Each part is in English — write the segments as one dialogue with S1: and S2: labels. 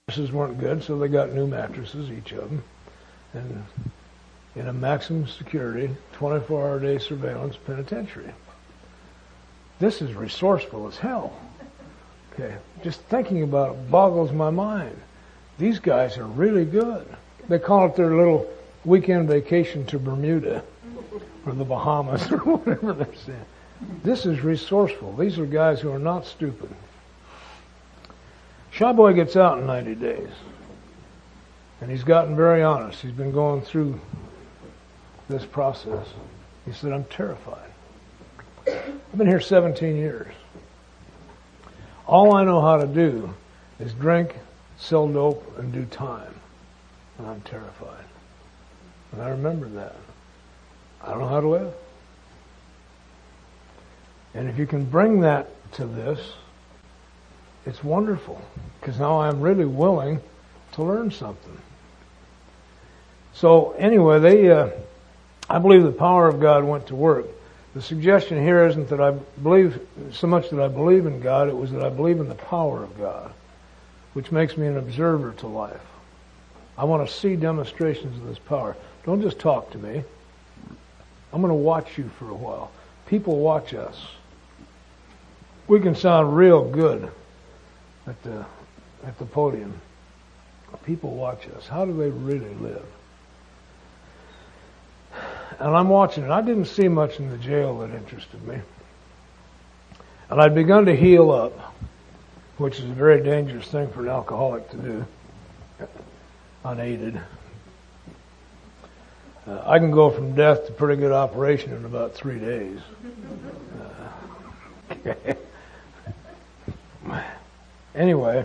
S1: mattresses weren't good, so they got new mattresses, each of them, and in a maximum security, 24-hour-a-day surveillance penitentiary. This is resourceful as hell. Okay, just thinking about it boggles my mind. These guys are really good. They call it their little weekend vacation to Bermuda or the Bahamas or whatever they're saying. This is resourceful. These are guys who are not stupid. Shy Boy gets out in 90 days. And he's gotten very honest. He's been going through this process. He said, I'm terrified. I've been here 17 years. All I know how to do is drink, sell dope, and do time. And I'm terrified. And I remember that. I don't know how to live. And if you can bring that to this, it's wonderful. Because now I'm really willing to learn something. So anyway, I believe the power of God went to work. The suggestion here isn't that I believe so much that I believe in God, it was that I believe in the power of God, which makes me an observer to life. I want to see demonstrations of this power. Don't just talk to me. I'm going to watch you for a while. People watch us. We can sound real good at the podium. People watch us. How do they really live? And I'm watching it. I didn't see much in the jail that interested me. And I'd begun to heal up, which is a very dangerous thing for an alcoholic to do, unaided. I can go from death to pretty good operation in about 3 days. Okay. Anyway,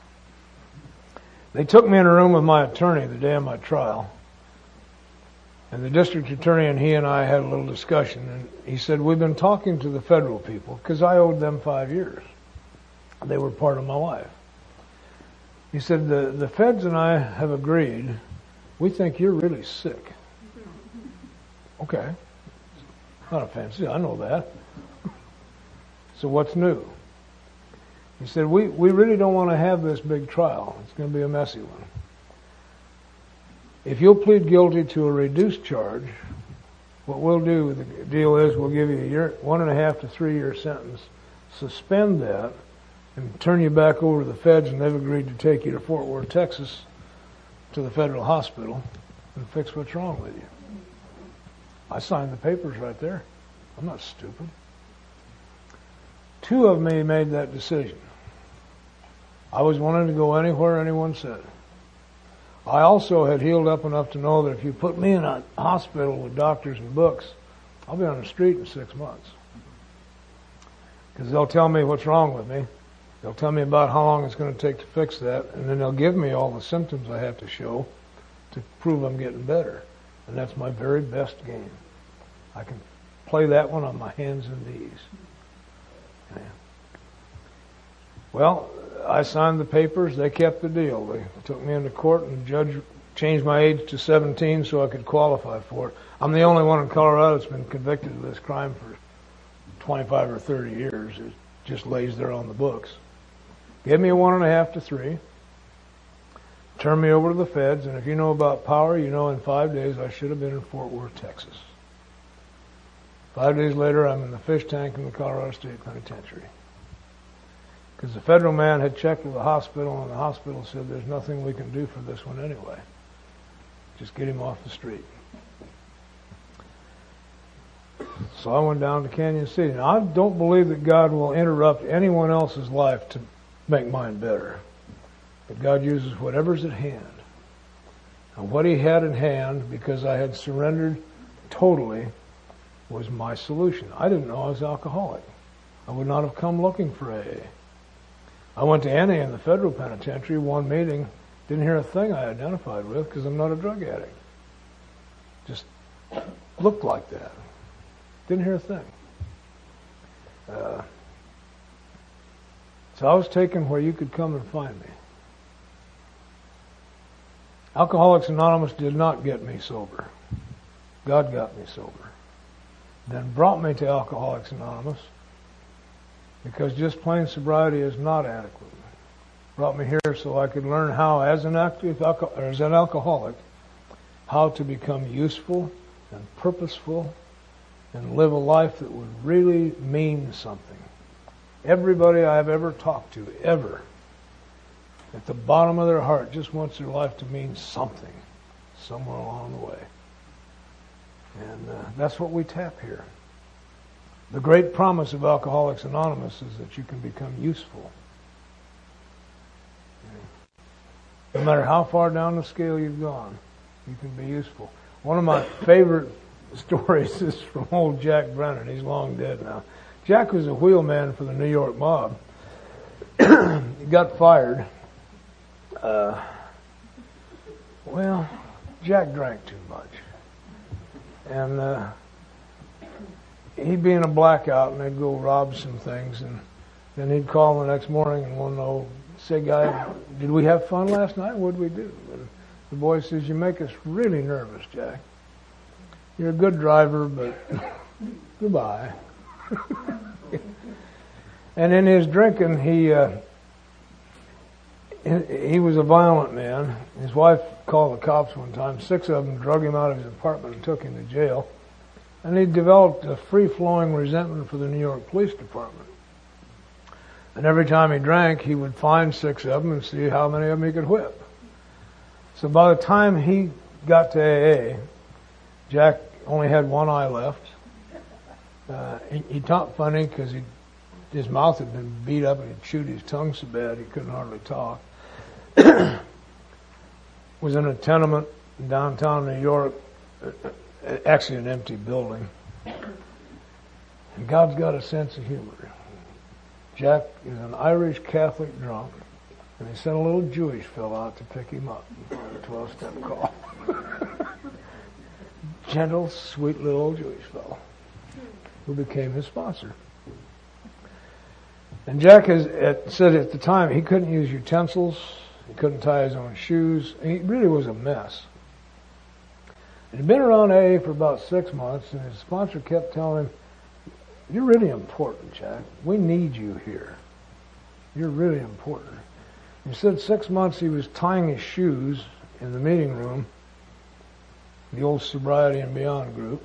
S1: they took me in a room with my attorney the day of my trial. And the district attorney and he and I had a little discussion. And he said, we've been talking to the federal people because I owed them 5 years. They were part of my life. He said, the feds and I have agreed, we think you're really sick. Okay. Not offensive, I know that. So what's new? He said, we really don't want to have this big trial. It's going to be a messy one. If you'll plead guilty to a reduced charge, what we'll do, the deal is we'll give you a 1.5 to 3 year sentence, suspend that, and turn you back over to the feds, and they've agreed to take you to Fort Worth, Texas, to the federal hospital, and fix what's wrong with you. I signed the papers right there. I'm not stupid. 2 of me made that decision. I was willing to go anywhere anyone said. I also had healed up enough to know that if you put me in a hospital with doctors and books, I'll be on the street in 6 months. Because they'll tell me what's wrong with me. They'll tell me about how long it's going to take to fix that, and then they'll give me all the symptoms I have to show to prove I'm getting better. And that's my very best game. I can play that one on my hands and knees. Yeah. Well, I signed the papers. They kept the deal. They took me into court, and the judge changed my age to 17 so I could qualify for it. I'm the only one in Colorado that's been convicted of this crime for 25 or 30 years. It just lays there on the books. Gave me a 1.5 to 3. Turned me over to the feds, and if you know about power, you know in 5 days I should have been in Fort Worth, Texas. 5 days later, I'm in the fish tank in the Colorado State Penitentiary. Because the federal man had checked with the hospital, and the hospital said, there's nothing we can do for this one anyway. Just get him off the street. So I went down to Canyon City. Now, I don't believe that God will interrupt anyone else's life to make mine better. But God uses whatever's at hand. And what He had in hand, because I had surrendered totally, was my solution. I didn't know I was alcoholic. I would not have come looking for AA. I went to NA in the federal penitentiary, one meeting, didn't hear a thing I identified with because I'm not a drug addict. Just looked like that. Didn't hear a thing. So I was taken where you could come and find me. Alcoholics Anonymous did not get me sober. God got me sober. Then brought me to Alcoholics Anonymous, because just plain sobriety is not adequate. brought me here so I could learn how, as an alcoholic, how to become useful and purposeful and live a life that would really mean something. Everybody I've ever talked to, ever, at the bottom of their heart, just wants their life to mean something somewhere along the way. And that's what we tap here. The great promise of Alcoholics Anonymous is that you can become useful. No matter how far down the scale you've gone, you can be useful. One of my favorite stories is from old Jack Brennan. He's long dead now. Jack was a wheelman for the New York mob. He got fired. Jack drank too much. And he'd be in a blackout, and they'd go rob some things, and then he'd call the next morning and want to know, say, guy, did we have fun last night? What'd we do? And the boy says, you make us really nervous, Jack. You're a good driver, but goodbye. And in his drinking, he was a violent man. His wife called the cops one time. 6 of them drug him out of his apartment and took him to jail. And he developed a free-flowing resentment for the New York Police Department. And every time he drank, he would find 6 of them and see how many of them he could whip. So by the time he got to AA, Jack only had one eye left. He talked funny because his mouth had been beat up and he'd chewed his tongue so bad he couldn't hardly talk. Was in a tenement in downtown New York, actually an empty building. And God's got a sense of humor. Jack is an Irish Catholic drunk, and they sent a little Jewish fellow out to pick him up on a 12-step call. Gentle, sweet little old Jewish fellow who became his sponsor. And Jack said at the time he couldn't use utensils, he couldn't tie his own shoes, and he really was a mess. And he'd been around AA for about 6 months, and his sponsor kept telling him, you're really important, Jack. We need you here. You're really important. He said 6 months he was tying his shoes in the meeting room, the old Sobriety and Beyond group.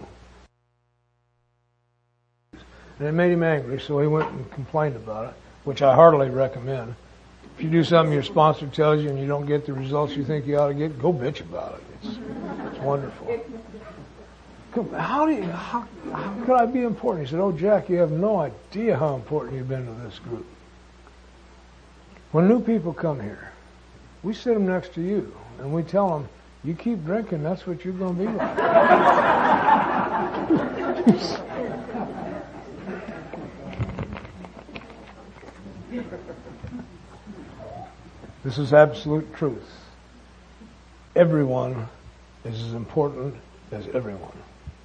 S1: And it made him angry, so he went and complained about it, which I heartily recommend. If you do something your sponsor tells you and you don't get the results you think you ought to get, go bitch about it. It's wonderful. How could I be important? He said, oh, Jack, you have no idea how important you've been to this group. When new people come here, we sit them next to you, and we tell them, you keep drinking, that's what you're going to be like. This is absolute truth. Everyone is as important as everyone.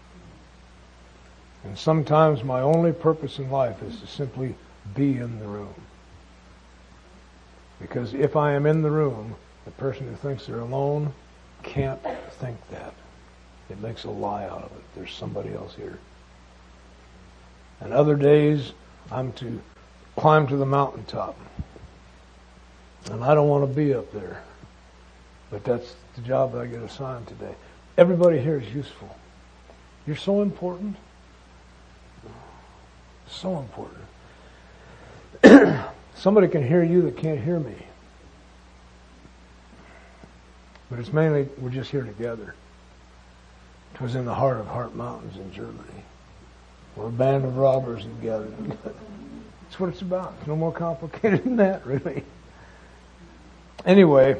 S1: And sometimes my only purpose in life is to simply be in the room. Because if I am in the room, the person who thinks they're alone can't think that. It makes a lie out of it. There's somebody else here. And other days, I'm to climb to the mountaintop. And I don't want to be up there. But that's the job I get assigned today. Everybody here is useful. You're so important. So important. Somebody can hear you that can't hear me. But it's mainly, we're just here together. It was in the heart of Heart Mountains in Germany, where a band of robbers had gathered together. That's what it's about. It's no more complicated than that, really. Anyway,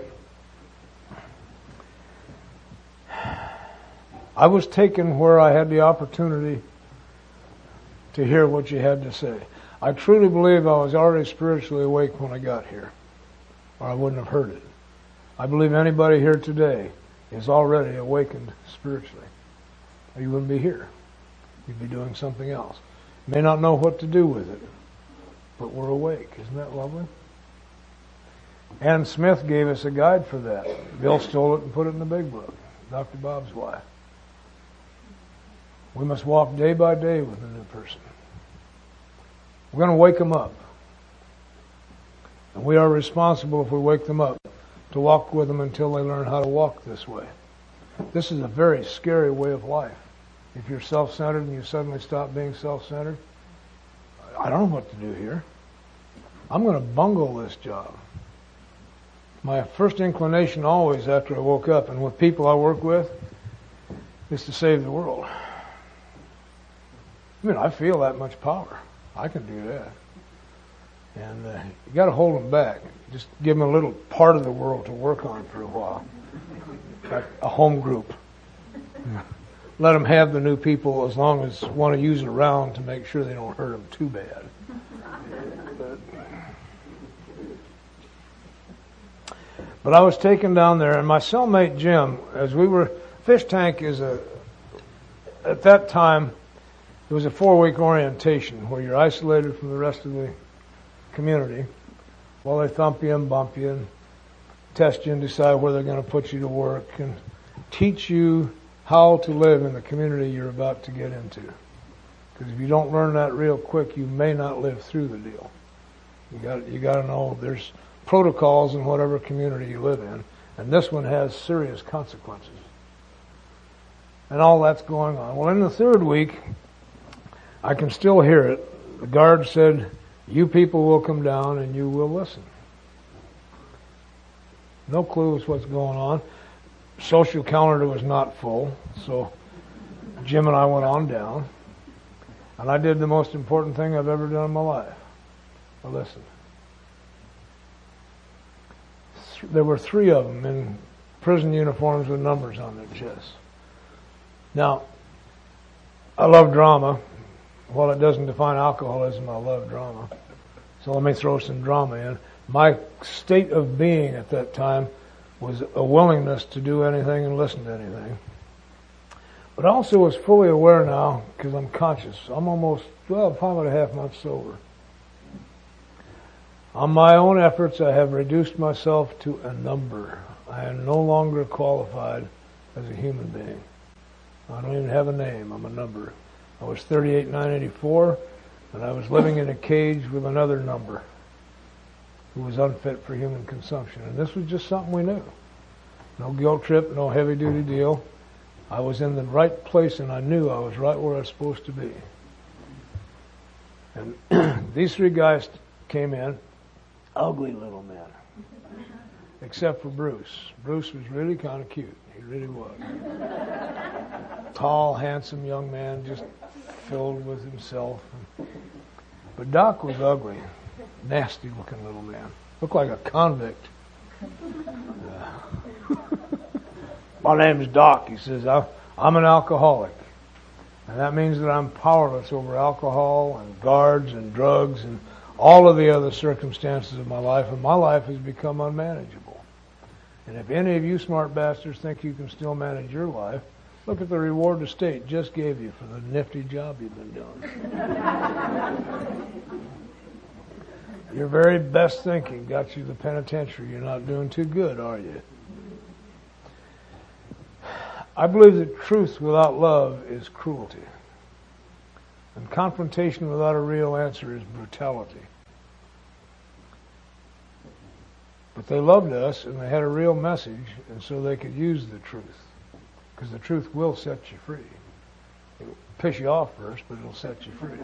S1: I was taken where I had the opportunity to hear what you had to say. I truly believe I was already spiritually awake when I got here, or I wouldn't have heard it. I believe anybody here today is already awakened spiritually, or you wouldn't be here. You'd be doing something else. You may not know what to do with it, but we're awake. Isn't that lovely? Ann Smith gave us a guide for that. Bill stole it and put it in the big book, Dr. Bob's wife. We must walk day by day with a new person. We're going to wake them up. And we are responsible, if we wake them up, to walk with them until they learn how to walk this way. This is a very scary way of life. If you're self-centered and you suddenly stop being self-centered, I don't know what to do here. I'm going to bungle this job. My first inclination always after I woke up and with people I work with is to save the world. I mean, I feel that much power. I can do that. And you got to hold them back. Just give them a little part of the world to work on for a while. Like a home group. Let them have the new people as long as want to use it around to make sure they don't hurt them too bad. But I was taken down there, and my cellmate Jim, as we were, fish tank is at that time, it was a 4-week orientation where you're isolated from the rest of the community while they thump you and bump you and test you and decide where they're going to put you to work and teach you how to live in the community you're about to get into. Because if you don't learn that real quick, you may not live through the deal. You got to know there's protocols in whatever community you live in, and this one has serious consequences. And all that's going on. Well, in the 3rd week, I can still hear it. The guard said, "You people will come down and you will listen." No clue as what's going on. Social calendar was not full, so Jim and I went on down, and I did the most important thing I've ever done in my life. I listened. There were 3 of them in prison uniforms with numbers on their chests. Now, I love drama. While it doesn't define alcoholism, I love drama. So let me throw some drama in. My state of being at that time was a willingness to do anything and listen to anything. But I also was fully aware now, because I'm conscious. I'm almost, 5.5 months sober. On my own efforts, I have reduced myself to a number. I am no longer qualified as a human being. I don't even have a name. I'm a number. I was 38,984, and I was living in a cage with another number who was unfit for human consumption. And this was just something we knew. No guilt trip, no heavy-duty deal. I was in the right place, and I knew I was right where I was supposed to be. And these 3 guys came in, ugly little men, except for Bruce. Bruce was really kind of cute. He really was. Tall, handsome young man, just filled with himself. But Doc was ugly, nasty-looking little man. Looked like a convict. My name's Doc, he says. I'm an alcoholic. And that means that I'm powerless over alcohol and guards and drugs and all of the other circumstances of my life, and my life has become unmanageable. And if any of you smart bastards think you can still manage your life, look at the reward the state just gave you for the nifty job you've been doing. Your very best thinking got you the penitentiary. You're not doing too good, are you? I believe that truth without love is cruelty. And confrontation without a real answer is brutality. But they loved us, and they had a real message, and so they could use the truth. Because the truth will set you free. It'll piss you off first, but it'll set you free.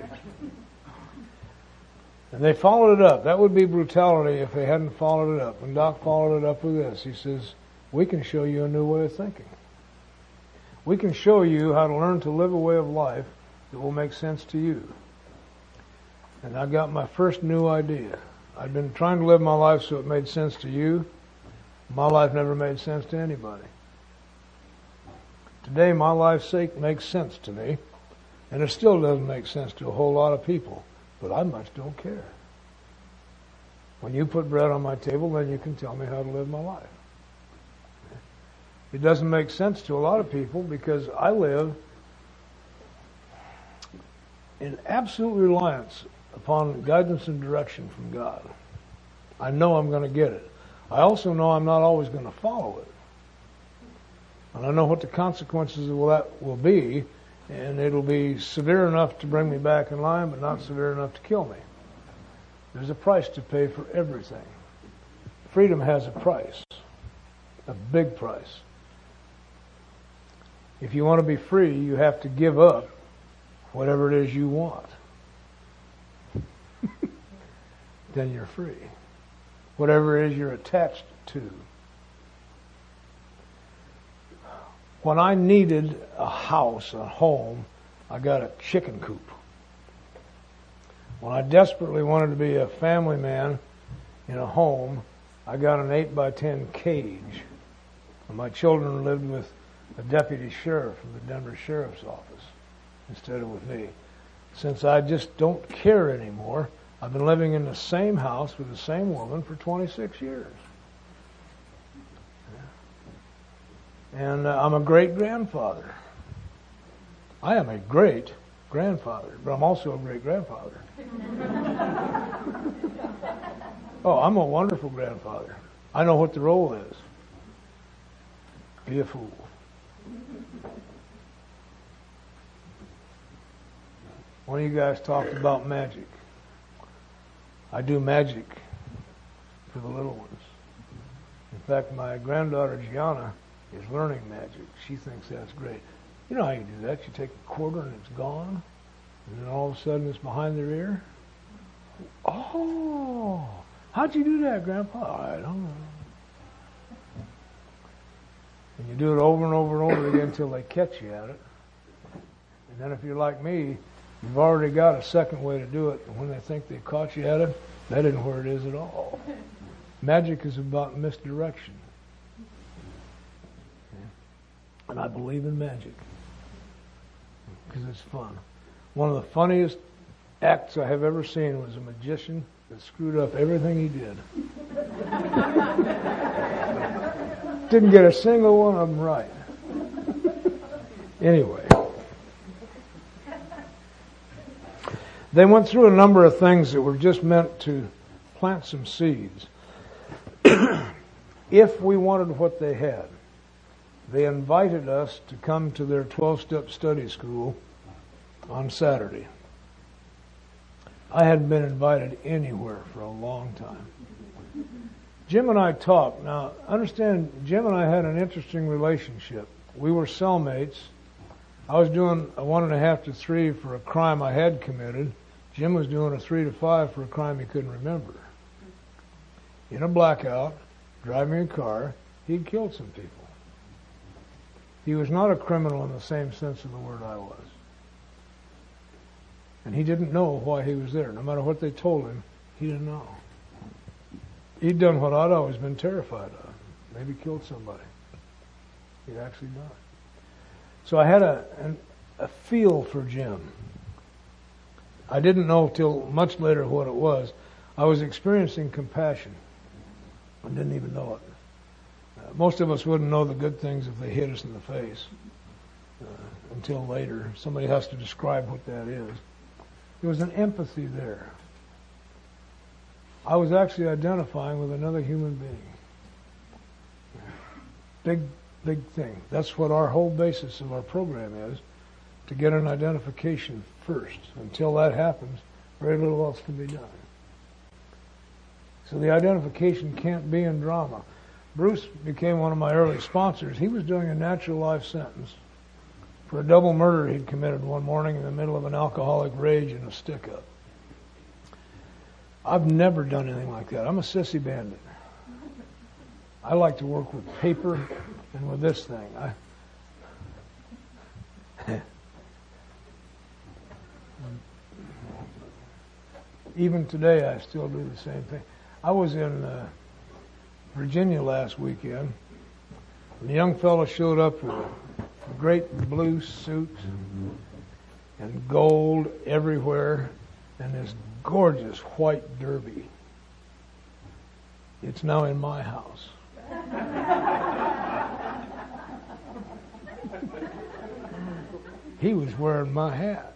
S1: And they followed it up. That would be brutality if they hadn't followed it up. And Doc followed it up with this. He says, we can show you a new way of thinking. We can show you how to learn to live a way of life that will make sense to you. And I got my first new idea. I'd been trying to live my life so it made sense to you. My life never made sense to anybody. Today, my life's sake makes sense to me, and it still doesn't make sense to a whole lot of people, but I much don't care. When you put bread on my table, then you can tell me how to live my life. It doesn't make sense to a lot of people because I live in absolute reliance upon guidance and direction from God. I know I'm going to get it. I also know I'm not always going to follow it. And I know what the consequences of that will be, and it'll be severe enough to bring me back in line, but not severe enough to kill me. There's a price to pay for everything. freedom has a price, a big price. If you want to be free, you have to give up whatever it is you want. Then you're free. Whatever it is you're attached to. When I needed a house, a home, I got a chicken coop. When I desperately wanted to be a family man in a home, I got an 8x10 cage. And my children lived with a deputy sheriff from the Denver Sheriff's Office instead of with me. Since I just don't care anymore, I've been living in the same house with the same woman for 26 years. And I'm a great-grandfather. I am a great-grandfather, but I'm also a great-grandfather. Oh, I'm a wonderful grandfather. I know what the role is. Be a fool. One of you guys talked about magic. I do magic for the little ones. In fact, my granddaughter Gianna is learning magic. She thinks that's great. You know how you do that. You take a quarter and it's gone, and then all of a sudden it's behind their ear. Oh, how'd you do that, Grandpa? I don't know. And you do it over and over and over again until they catch you at it. And then if you're like me, you've already got a second way to do it. And when they think they caught you at it, that isn't where it is at all. Magic is about misdirection. And I believe in magic because it's fun. One of the funniest acts I have ever seen was a magician that screwed up everything he did. Didn't get a single one of them right. Anyway. They went through a number of things that were just meant to plant some seeds. If we wanted what they had, they invited us to come to their 12-step study school on Saturday. I hadn't been invited anywhere for a long time. Jim and I talked. Now, understand, Jim and I had an interesting relationship. We were cellmates. I was doing a 1.5 to 3 for a crime I had committed. Jim was doing a 3 to 5 for a crime he couldn't remember. In a blackout, driving a car, he'd killed some people. He was not a criminal in the same sense of the word I was. And he didn't know why he was there. No matter what they told him, he didn't know. He'd done what I'd always been terrified of. Maybe killed somebody. He'd actually done it. So I had a feel for Jim. I didn't know till much later what it was. I was experiencing compassion. I didn't even know it. Most of us wouldn't know the good things if they hit us in the face until later. Somebody has to describe what that is. There was an empathy there. I was actually identifying with another human being. Big thing. That's what our whole basis of our program is, to get an identification first. Until that happens, very little else can be done. So the identification can't be in drama. Bruce became one of my early sponsors. He was doing a natural life sentence for a double murder he'd committed one morning in the middle of an alcoholic rage and a stick-up. I've never done anything like that. I'm a sissy bandit. I like to work with paper and with this thing. Even today, I still do the same thing. I was in Virginia last weekend, and a young fellow showed up with a great blue suit and gold everywhere and this gorgeous white derby. It's now in my house. He was wearing my hat.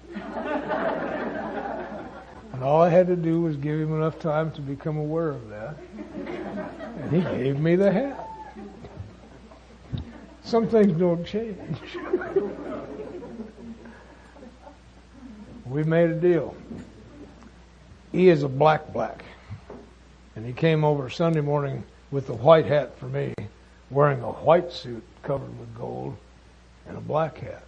S1: And all I had to do was give him enough time to become aware of that. And he gave me the hat. Some things don't change. We made a deal. He is a black. And he came over Sunday morning with the white hat for me, wearing a white suit covered with gold, and a black hat.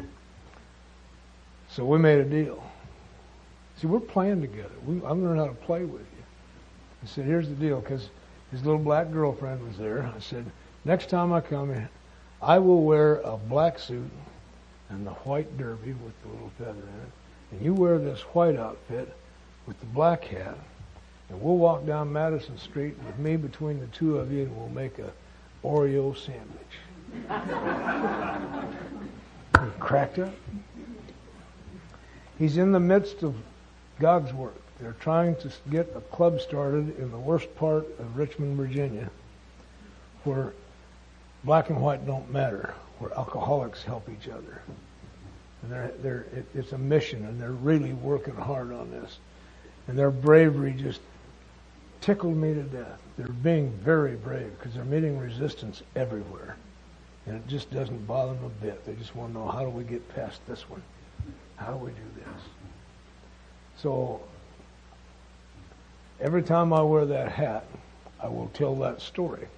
S1: So we made a deal. See, we're playing together. I'm learning how to play with you. I said, here's the deal, because his little black girlfriend was there. I said, next time I come in, I will wear a black suit and the white derby with the little feather in it, and you wear this white outfit with the black hat, and we'll walk down Madison Street with me between the two of you, and we'll make a Oreo sandwich. He cracked up. He's in the midst of God's work. They're trying to get a club started in the worst part of Richmond, Virginia, where black and white don't matter, where alcoholics help each other. And it's a mission, and they're really working hard on this. And their bravery just tickled me to death. They're being very brave because they're meeting resistance everywhere. And it just doesn't bother them a bit. They just want to know, how do we get past this one? How do we do this? So every time I wear that hat, I will tell that story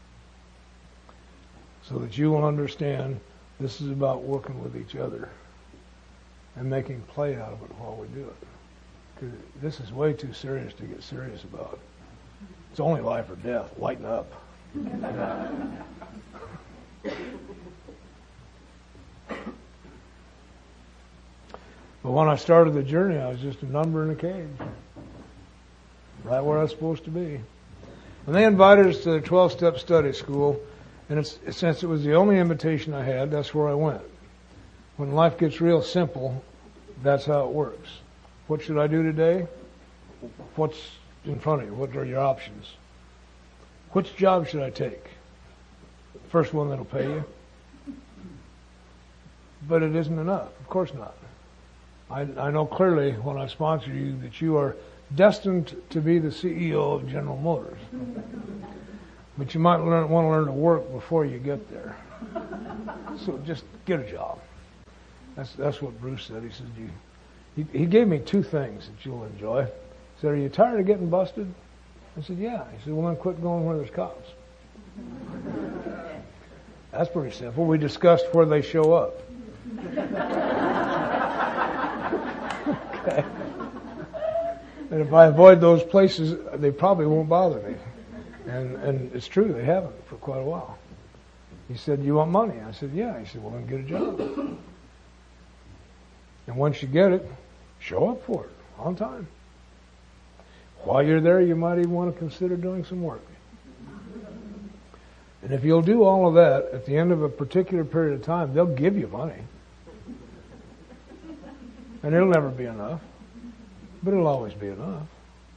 S1: so that you will understand this is about working with each other and making play out of it while we do it. Because this is way too serious to get serious about. It's only life or death. Lighten up. But when I started the journey, I was just a number in a cage. Right where I was supposed to be. And they invited us to the 12-step study school, and since it was the only invitation I had, that's where I went. When life gets real simple, that's how it works. What should I do today? What's in front of you? What are your options? Which job should I take? The first one that'll pay you? But it isn't enough. Of course not. I know clearly when I sponsor you that you are destined to be the CEO of General Motors. But you might want to learn to work before you get there. So just get a job. That's what Bruce said. He said, he gave me two things that you'll enjoy. He said, are you tired of getting busted? I said, yeah. He said, well, then quit going where there's cops. That's pretty simple. We discussed where they show up. Okay. And if I avoid those places, they probably won't bother me. And it's true, they haven't for quite a while. He said, you want money? I said, yeah. He said, well, then get a job. And once you get it, show up for it on time. While you're there, you might even want to consider doing some work. And if you'll do all of that, at the end of a particular period of time, they'll give you money. And it'll never be enough, but it'll always be enough.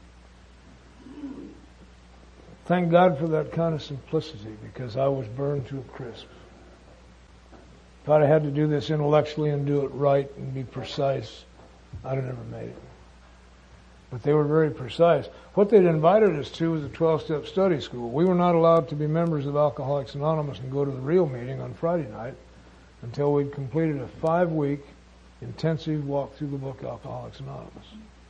S1: Thank God for that kind of simplicity, because I was burned to a crisp. If I'd have had to do this intellectually and do it right and be precise, I'd have never made it. But they were very precise. What they'd invited us to was a 12-step study school. We were not allowed to be members of Alcoholics Anonymous and go to the real meeting on Friday night until we'd completed a 5-week intensive walk through the book Alcoholics Anonymous.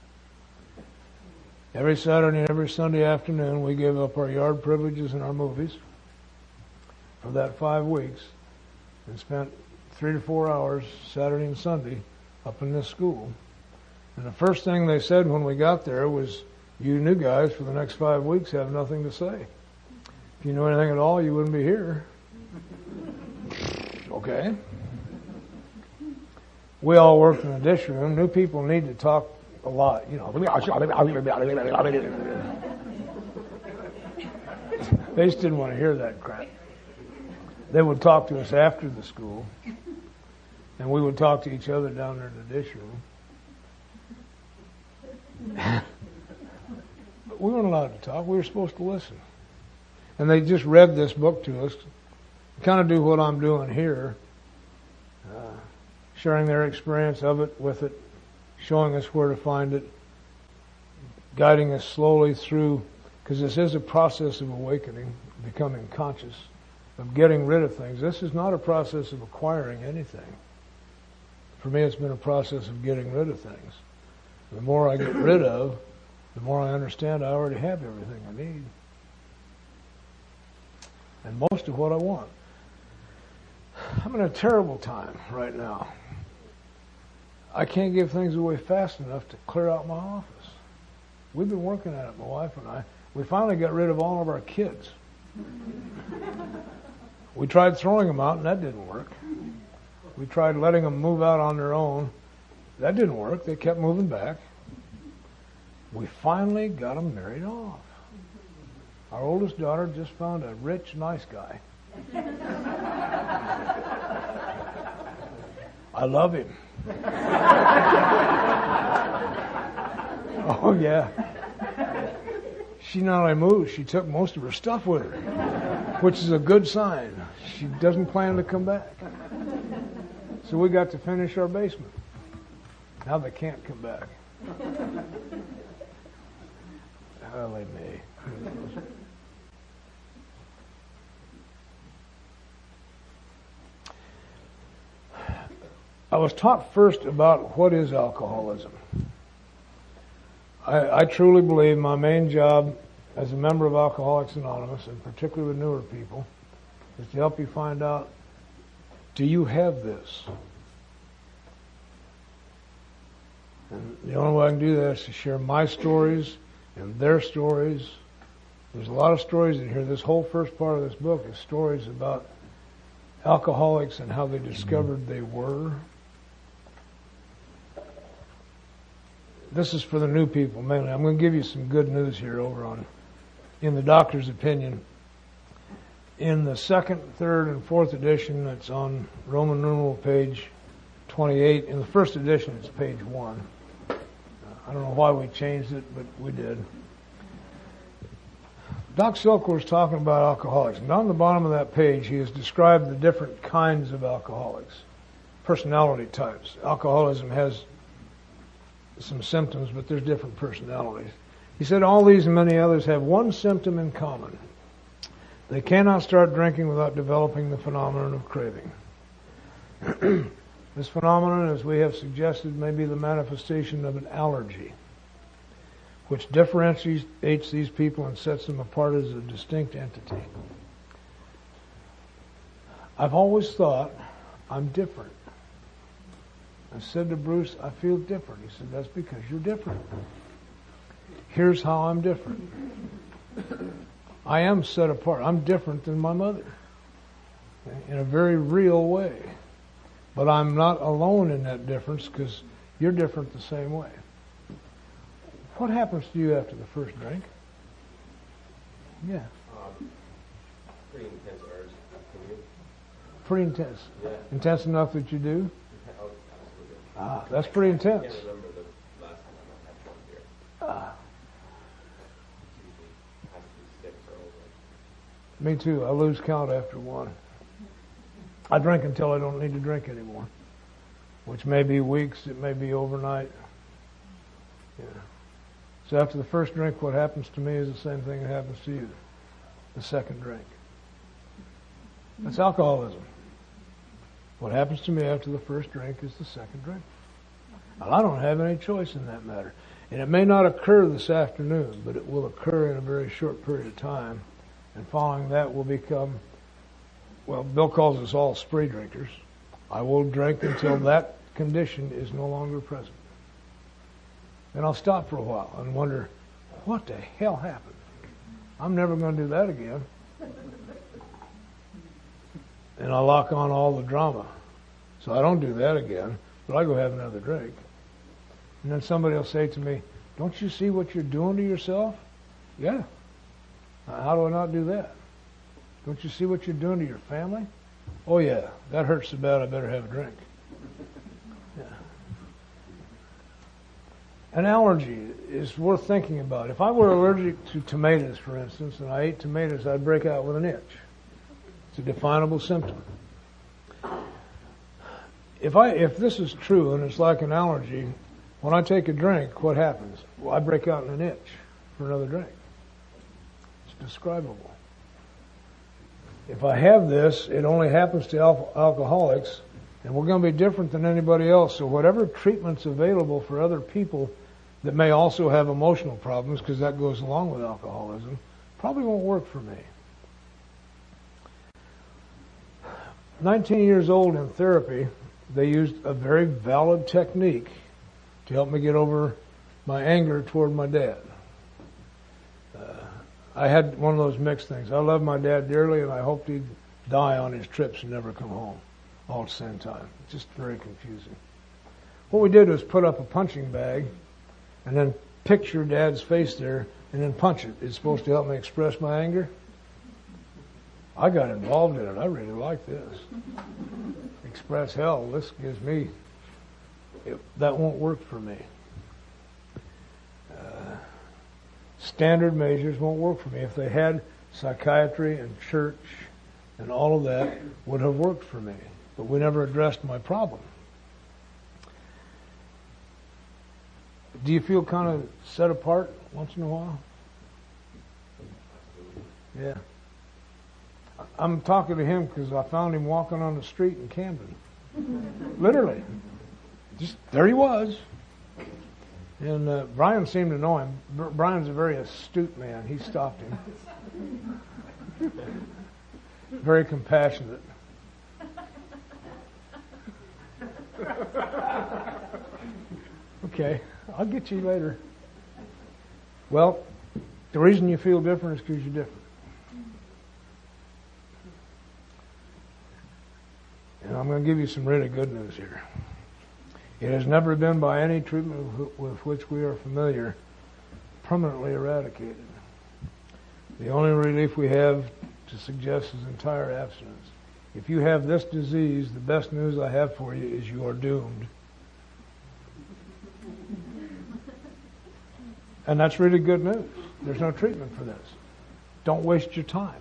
S1: Every Saturday and every Sunday afternoon, we gave up our yard privileges and our movies for that 5 weeks and spent 3 to 4 hours Saturday and Sunday up in this school. And the first thing they said when we got there was, you new guys for the next 5 weeks have nothing to say. If you knew anything at all, you wouldn't be here. Okay. We all worked in the dish room. New people need to talk a lot, you know. They just didn't want to hear that crap. They would talk to us after the school, and we would talk to each other down there in the dish room. But we weren't allowed to talk. We were supposed to listen. And they just read this book to us, kind of do what I'm doing here, sharing their experience of it with it, showing us where to find it, guiding us slowly through, because this is a process of awakening, becoming conscious, of getting rid of things. This is not a process of acquiring anything. For me, it's been a process of getting rid of things. The more I get rid of, the more I understand I already have everything I need. and most of what I want. I'm in a terrible time right now. I can't give things away fast enough to clear out my office. We've been working at it, my wife and I. We finally got rid of all of our kids. We tried throwing them out, and that didn't work. We tried letting them move out on their own. That didn't work. They kept moving back. We finally got them married off. Our oldest daughter just found a rich, nice guy. I love him. Oh, yeah. She not only moved, she took most of her stuff with her, which is a good sign. She doesn't plan to come back. So we got to finish our basement. Now they can't come back. Well, they may. I was taught first about what is alcoholism. I truly believe my main job as a member of Alcoholics Anonymous, and particularly with newer people, is to help you find out, do you have this? And the only way I can do that is to share my stories and their stories. There's a lot of stories in here. This whole first part of this book is stories about alcoholics and how they discovered they were. This is for the new people mainly. I'm going to give you some good news here over on In the Doctor's Opinion. In the second, third, and fourth edition, it's on Roman numeral page 28. In the first edition, it's page 1. I don't know why we changed it, but we did. Doc Silkworth's talking about alcoholics. And down the bottom of that page, he has described the different kinds of alcoholics, personality types. Alcoholism has some symptoms, but there's different personalities. He said all these and many others have one symptom in common. They cannot start drinking without developing the phenomenon of craving. This phenomenon, as we have suggested, may be the manifestation of an allergy, which differentiates these people and sets them apart as a distinct entity. I've always thought I'm different. I said to Bruce, I feel different. He said, that's because you're different. Here's how I'm different. I am set apart. I'm different than my mother in a very real way. But I'm not alone in that difference because you're different the same way. What happens to you after the first drink? Yeah.
S2: Pretty intense urge.
S1: Pretty intense.
S2: Yeah.
S1: Intense enough that you do?
S2: Oh, absolutely.
S1: Ah, that's pretty intense.
S2: I can't remember the last time I had one beer.
S1: Ah,
S2: Usually has to be 6 or over.
S1: me too. I lose count after one. I drink until I don't need to drink anymore, which may be weeks, it may be overnight. Yeah. So after the first drink, what happens to me is the same thing that happens to you. The second drink. That's alcoholism. What happens to me after the first drink is the second drink. Well, I don't have any choice in that matter. And it may not occur this afternoon, but it will occur in a very short period of time. And following that will become, well, Bill calls us all spree drinkers. I will drink until that condition is no longer present. Then I'll stop for a while and wonder, what the hell happened? I'm never going to do that again. And I lock on all the drama. So I don't do that again, but I go have another drink. And then somebody will say to me, don't you see what you're doing to yourself? Yeah. How do I not do that? Don't you see what you're doing to your family? Oh yeah, that hurts so bad I better have a drink. Yeah. An allergy is worth thinking about. If I were allergic to tomatoes, for instance, and I ate tomatoes, I'd break out with an itch. It's a definable symptom. If this is true and it's like an allergy, when I take a drink, what happens? Well, I break out in an itch for another drink. It's describable. If I have this, it only happens to alcoholics, and we're going to be different than anybody else. So whatever treatment's available for other people that may also have emotional problems, because that goes along with alcoholism, probably won't work for me. 19 years old in therapy, they used a very valid technique to help me get over my anger toward my dad. I had one of those mixed things. I loved my dad dearly, and I hoped he'd die on his trips and never come home all at the same time. Just very confusing. What we did was put up a punching bag and then picture Dad's face there and then punch it. It's supposed to help me express my anger. I got involved in it. I really like this. Express hell. This gives me... that won't work for me. Standard measures won't work for me. If they had, psychiatry and church and all of that would have worked for me. But we never addressed my problem. Do you feel kind of set apart once in a while? Yeah. I'm talking to him because I found him walking on the street in Camden. Literally. Just there he was. And Brian seemed to know him. Brian's a very astute man. He stopped him. Very compassionate. Okay, I'll get you later. Well, the reason you feel different is because you're different. And I'm going to give you some really good news here. It has never been by any treatment with which we are familiar permanently eradicated. The only relief we have to suggest is entire abstinence. If you have this disease, the best news I have for you is you are doomed. And that's really good news. There's no treatment for this. Don't waste your time.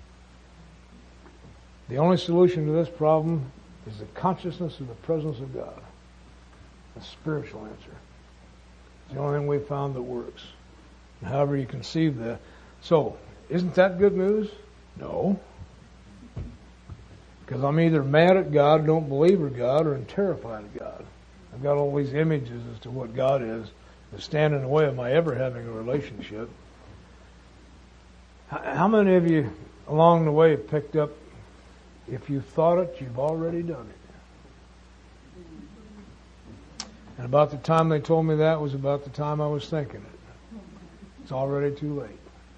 S1: The only solution to this problem is the consciousness of the presence of God. A spiritual answer. It's the only thing we've found that works. And however you conceive that. So, isn't that good news? No. Because I'm either mad at God, don't believe in God, or I'm terrified of God. I've got all these images as to what God is that stand in the way of my ever having a relationship. How many of you along the way picked up, if you thought it, you've already done it? And about the time they told me that was about the time I was thinking it. It's already too late.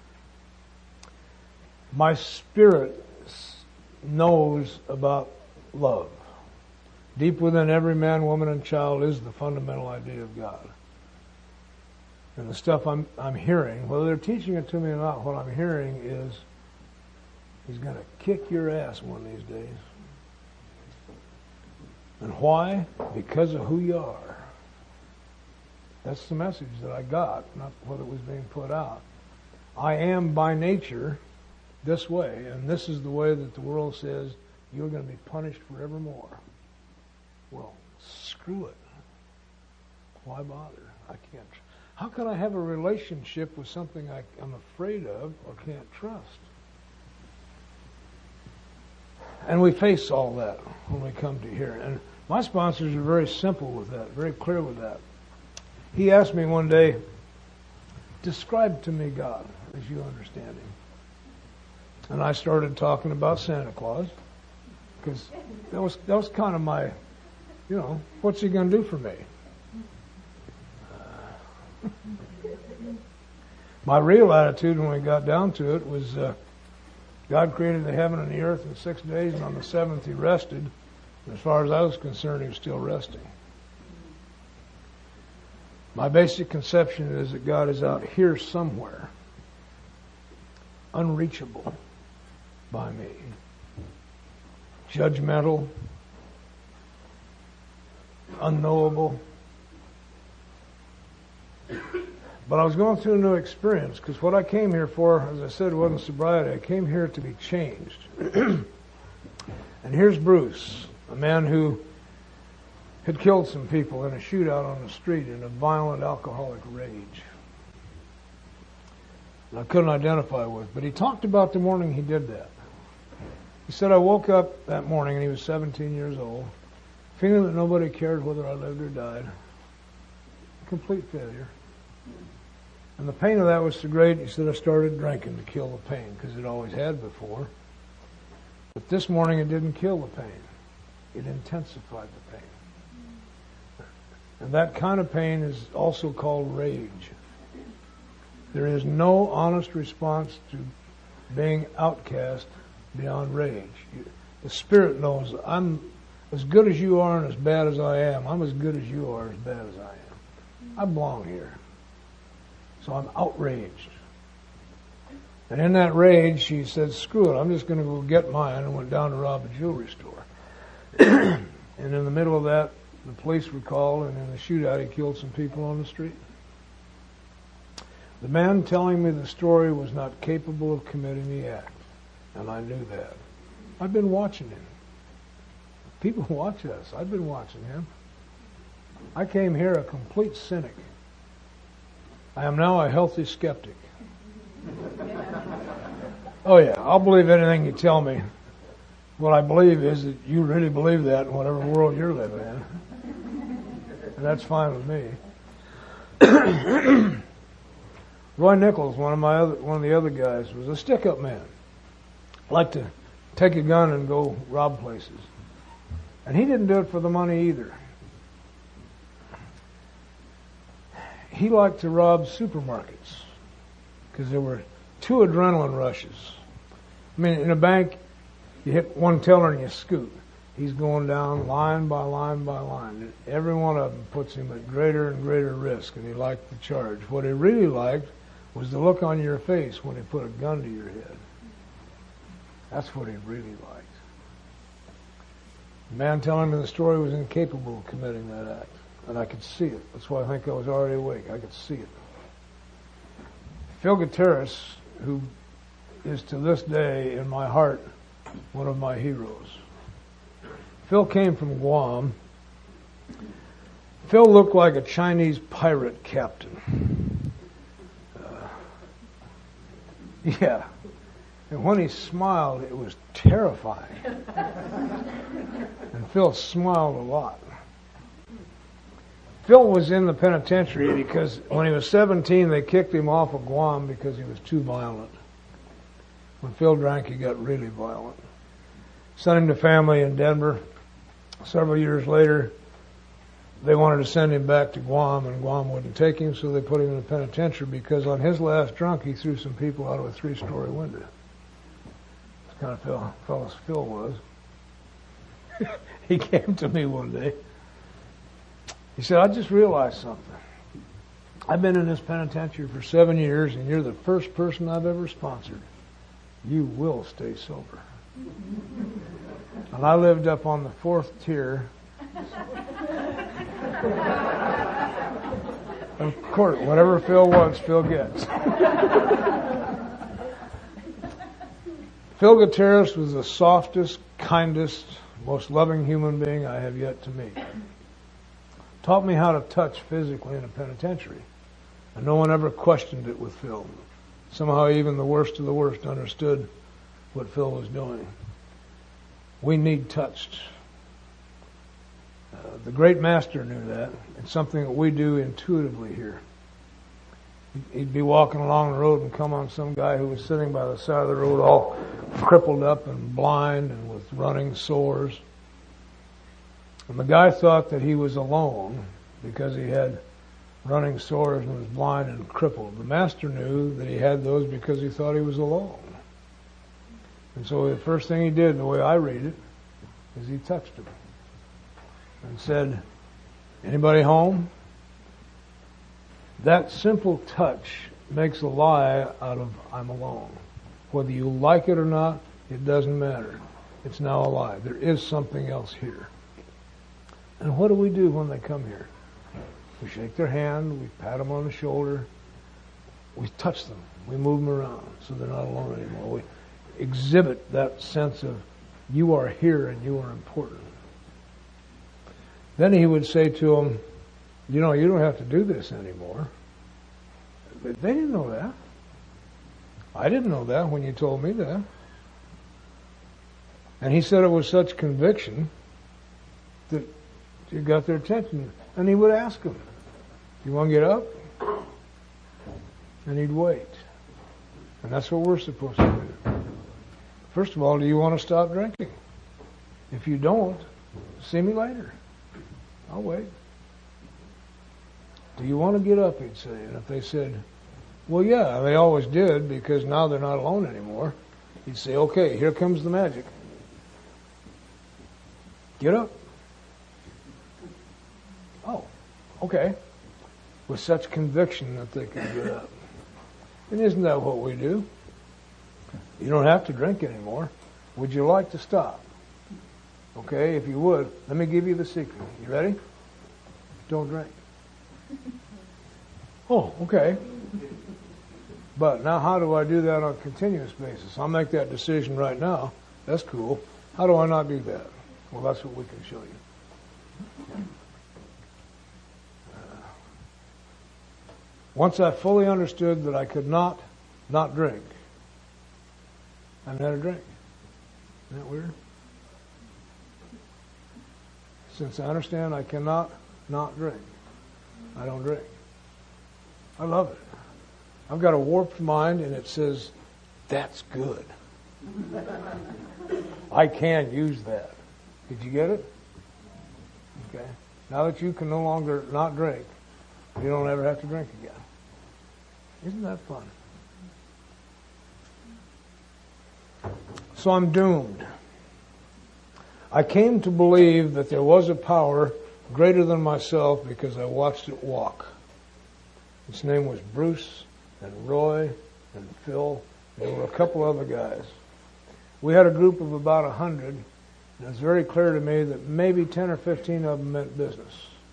S1: My spirit knows about love. Deep within every man, woman, and child is the fundamental idea of God. And the stuff I'm hearing, whether they're teaching it to me or not, what I'm hearing is He's going to kick your ass one of these days. And why? Because of who you are. That's the message that I got, not what it was being put out. I am by nature this way, and this is the way that the world says you're going to be punished forevermore. Well, screw it. Why bother? I can't. How can I have a relationship with something I'm afraid of or can't trust? And we face all that when we come to here. And my sponsors are very simple with that, very clear with that. He asked me one day, describe to me God as you understand Him. And I started talking about Santa Claus, because that was kind of my, what's He going to do for me? My real attitude when we got down to it was, God created the heaven and the earth in 6 days, and on the seventh He rested. And as far as I was concerned, He was still resting. My basic conception is that God is out here somewhere, unreachable by me, judgmental, unknowable. But I was going through a new experience, because what I came here for, as I said, wasn't sobriety. I came here to be changed. And here's Bruce, a man who had killed some people in a shootout on the street in a violent alcoholic rage. And I couldn't identify with, but he talked about the morning he did that. He said, I woke up that morning, and he was 17 years old, feeling that nobody cared whether I lived or died. Complete failure. And the pain of that was so great, he said, I started drinking to kill the pain, because it always had before. But this morning it didn't kill the pain. It intensified the pain. And that kind of pain is also called rage. There is no honest response to being outcast beyond rage. The Spirit knows I'm as good as you are and as bad as I am. I'm as good as you are, as bad as I am. I belong here. So I'm outraged. And in that rage, she said, screw it, I'm just going to go get mine, and went down to rob a jewelry store. And in the middle of that, the police were called, and in the shootout, he killed some people on the street. The man telling me the story was not capable of committing the act, and I knew that. I've been watching him. People watch us. I've been watching him. I came here a complete cynic. I am now a healthy skeptic. Oh yeah, I'll believe anything you tell me. What I believe is that you really believe that in whatever world you're living in. And that's fine with me. Roy Nichols, one of the other guys, was a stick-up man. Liked to take a gun and go rob places. And he didn't do it for the money either. He liked to rob supermarkets because there were 2 adrenaline rushes. I mean, in a bank, you hit one teller and you scoot. He's going down line by line by line. Every one of them puts him at greater and greater risk, and he liked the charge. What he really liked was the look on your face when he put a gun to your head. That's what he really liked. The man telling me the story was incapable of committing that act, and I could see it. That's why I think I was already awake. I could see it. Phil Gutierrez, who is to this day in my heart one of my heroes. Phil came from Guam. Phil looked like a Chinese pirate captain. Yeah. And when he smiled, it was terrifying. And Phil smiled a lot. Phil was in the penitentiary because when he was 17, they kicked him off of Guam because he was too violent. When Phil drank, he got really violent. Sent him to family in Denver. Several years later, they wanted to send him back to Guam, and Guam wouldn't take him, so they put him in the penitentiary because on his last drunk, he threw some people out of a 3-story window. That's the kind of fellow Phil was. He came to me one day. He said, I just realized something. I've been in this penitentiary for 7 years, and you're the first person I've ever sponsored. You will stay sober. And I lived up on the 4th tier of court. Whatever Phil wants, Phil gets. Phil Gutierrez was the softest, kindest, most loving human being I have yet to meet. Taught me how to touch physically in a penitentiary. And no one ever questioned it with Phil. Somehow even the worst of the worst understood what Phil was doing. We need touched. The great master knew that. It's something that we do intuitively here. He'd be walking along the road and come on some guy who was sitting by the side of the road all crippled up and blind and with running sores. And the guy thought that he was alone because he had running sores and was blind and crippled. The master knew that he had those because he thought he was alone. And so the first thing he did, the way I read it, is he touched him and said, anybody home? That simple touch makes a lie out of I'm alone. Whether you like it or not, it doesn't matter. It's now a lie. There is something else here. And what do we do when they come here? We shake their hand, we pat them on the shoulder, we touch them, we move them around so they're not alone anymore. We exhibit that sense of you are here and you are important. Then he would say to them, you know, you don't have to do this anymore. But they didn't know that. I didn't know that when you told me that. And he said it with such conviction that it got their attention. And he would ask them, you want to get up? And he'd wait. And that's what we're supposed to do. First of all, do you want to stop drinking? If you don't, see me later. I'll wait. Do you want to get up, he'd say. And if they said, well, yeah, they always did, because now they're not alone anymore, he'd say, okay, here comes the magic. Get up. Oh, okay. With such conviction that they could get up. And isn't that what we do? You don't have to drink anymore. Would you like to stop? Okay, if you would, let me give you the secret. You ready? Don't drink. Oh, okay. But now how do I do that on a continuous basis? I'll make that decision right now. That's cool. How do I not do that? Well, that's what we can show you. Once I fully understood that I could not drink, I never drink. Isn't that weird? Since I understand I cannot not drink, I don't drink. I love it. I've got a warped mind, and it says, that's good. I can use that. Did you get it? Okay. Now that you can no longer not drink, you don't ever have to drink again. Isn't that fun? So I'm doomed. I came to believe that there was a power greater than myself because I watched it walk. Its name was Bruce and Roy and Phil. There were a couple other guys. We had a group of about 100, and it was very clear to me that maybe 10 or 15 of them meant business.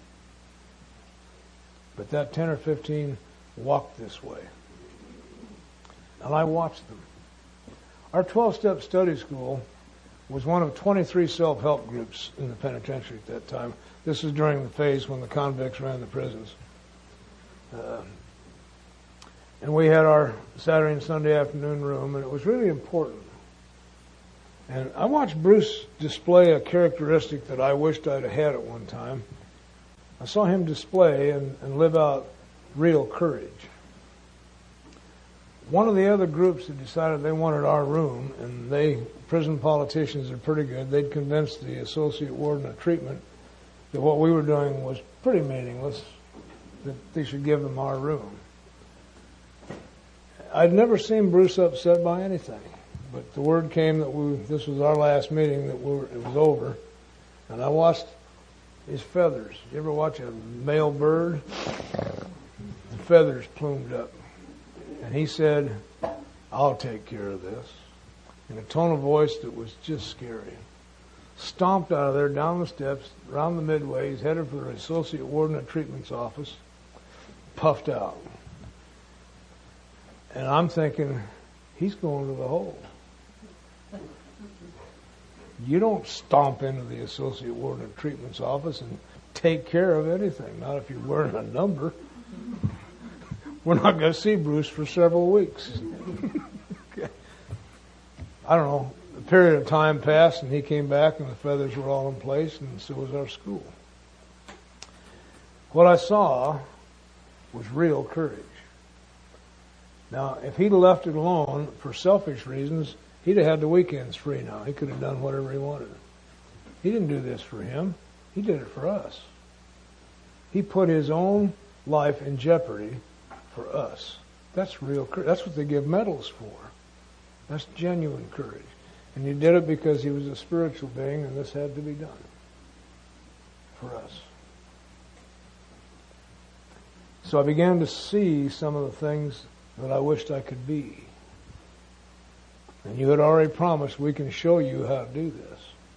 S1: But that 10 or 15 walked this way. And I watched them. Our 12-step study school was one of 23 self-help groups in the penitentiary at that time. This was during the phase when the convicts ran the prisons. And we had our Saturday and Sunday afternoon room, and it was really important. And I watched Bruce display a characteristic that I wished I'd have had at one time. I saw him display and live out real courage. One of the other groups had decided they wanted our room, and prison politicians are pretty good. They'd convinced the associate warden of treatment that what we were doing was pretty meaningless, that they should give them our room. I'd never seen Bruce upset by anything, but the word came that this was our last meeting, that it was over, and I watched his feathers. You ever watch a male bird? The feathers plumed up. And he said, I'll take care of this, in a tone of voice that was just scary. Stomped out of there, down the steps, around the midway. He's headed for the associate warden of treatment's office, puffed out. And I'm thinking, he's going to the hole. You don't stomp into the associate warden of treatment's office and take care of anything, not if you're wearing a number. We're not going to see Bruce for several weeks. Okay. I don't know. A period of time passed, and he came back, and the feathers were all in place, and so was our school. What I saw was real courage. Now, if he'd left it alone for selfish reasons, he'd have had the weekends free now. He could have done whatever he wanted. He didn't do this for him. He did it for us. He put his own life in jeopardy for us. That's real courage. That's what they give medals for. That's genuine courage. And he did it because he was a spiritual being, and this had to be done for us. So I began to see some of the things that I wished I could be. And you had already promised we can show you how to do this.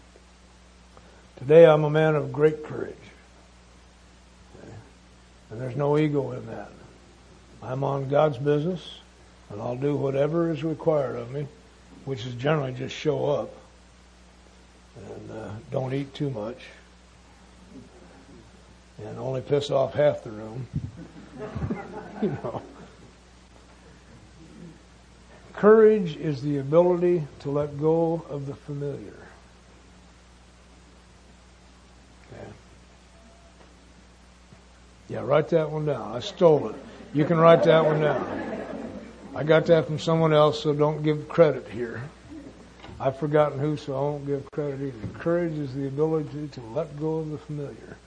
S1: Today I'm a man of great courage. Okay? And there's no ego in that. I'm on God's business, and I'll do whatever is required of me, which is generally just show up and don't eat too much and only piss off half the room. You know. Courage is the ability to let go of the familiar. Okay. Yeah, write that one down. I stole it. You can write that one down. I got that from someone else, so don't give credit here. I've forgotten who, so I won't give credit either. Courage is the ability to let go of the familiar.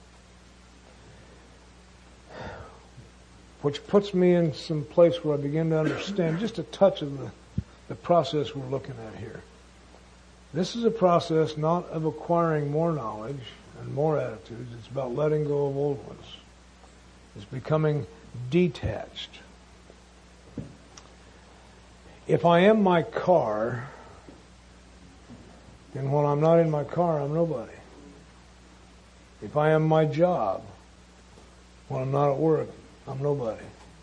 S1: Which puts me in some place where I begin to understand just a touch of the process we're looking at here. This is a process not of acquiring more knowledge and more attitudes. It's about letting go of old ones. It's becoming detached. If I am my car, then when I'm not in my car, I'm nobody. If I am my job, when I'm not at work, I'm nobody.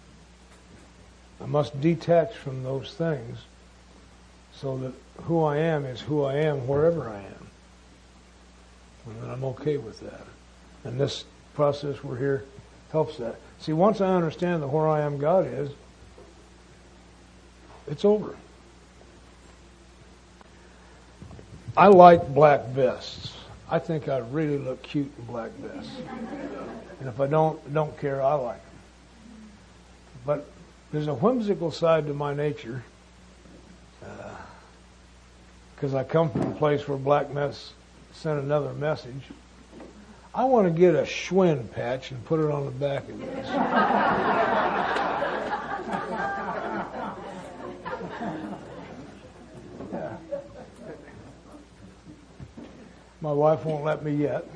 S1: I must detach from those things so that who I am is who I am wherever I am. And that I'm okay with that. And this process we're here helps that. See, once I understand that where I am God is, it's over. I like black vests. I think I really look cute in black vests. And if I don't care, I like them. But there's a whimsical side to my nature, because I come from a place where black mess sent another message. I want to get a Schwinn patch and put it on the back of this. Yeah. My wife won't let me yet.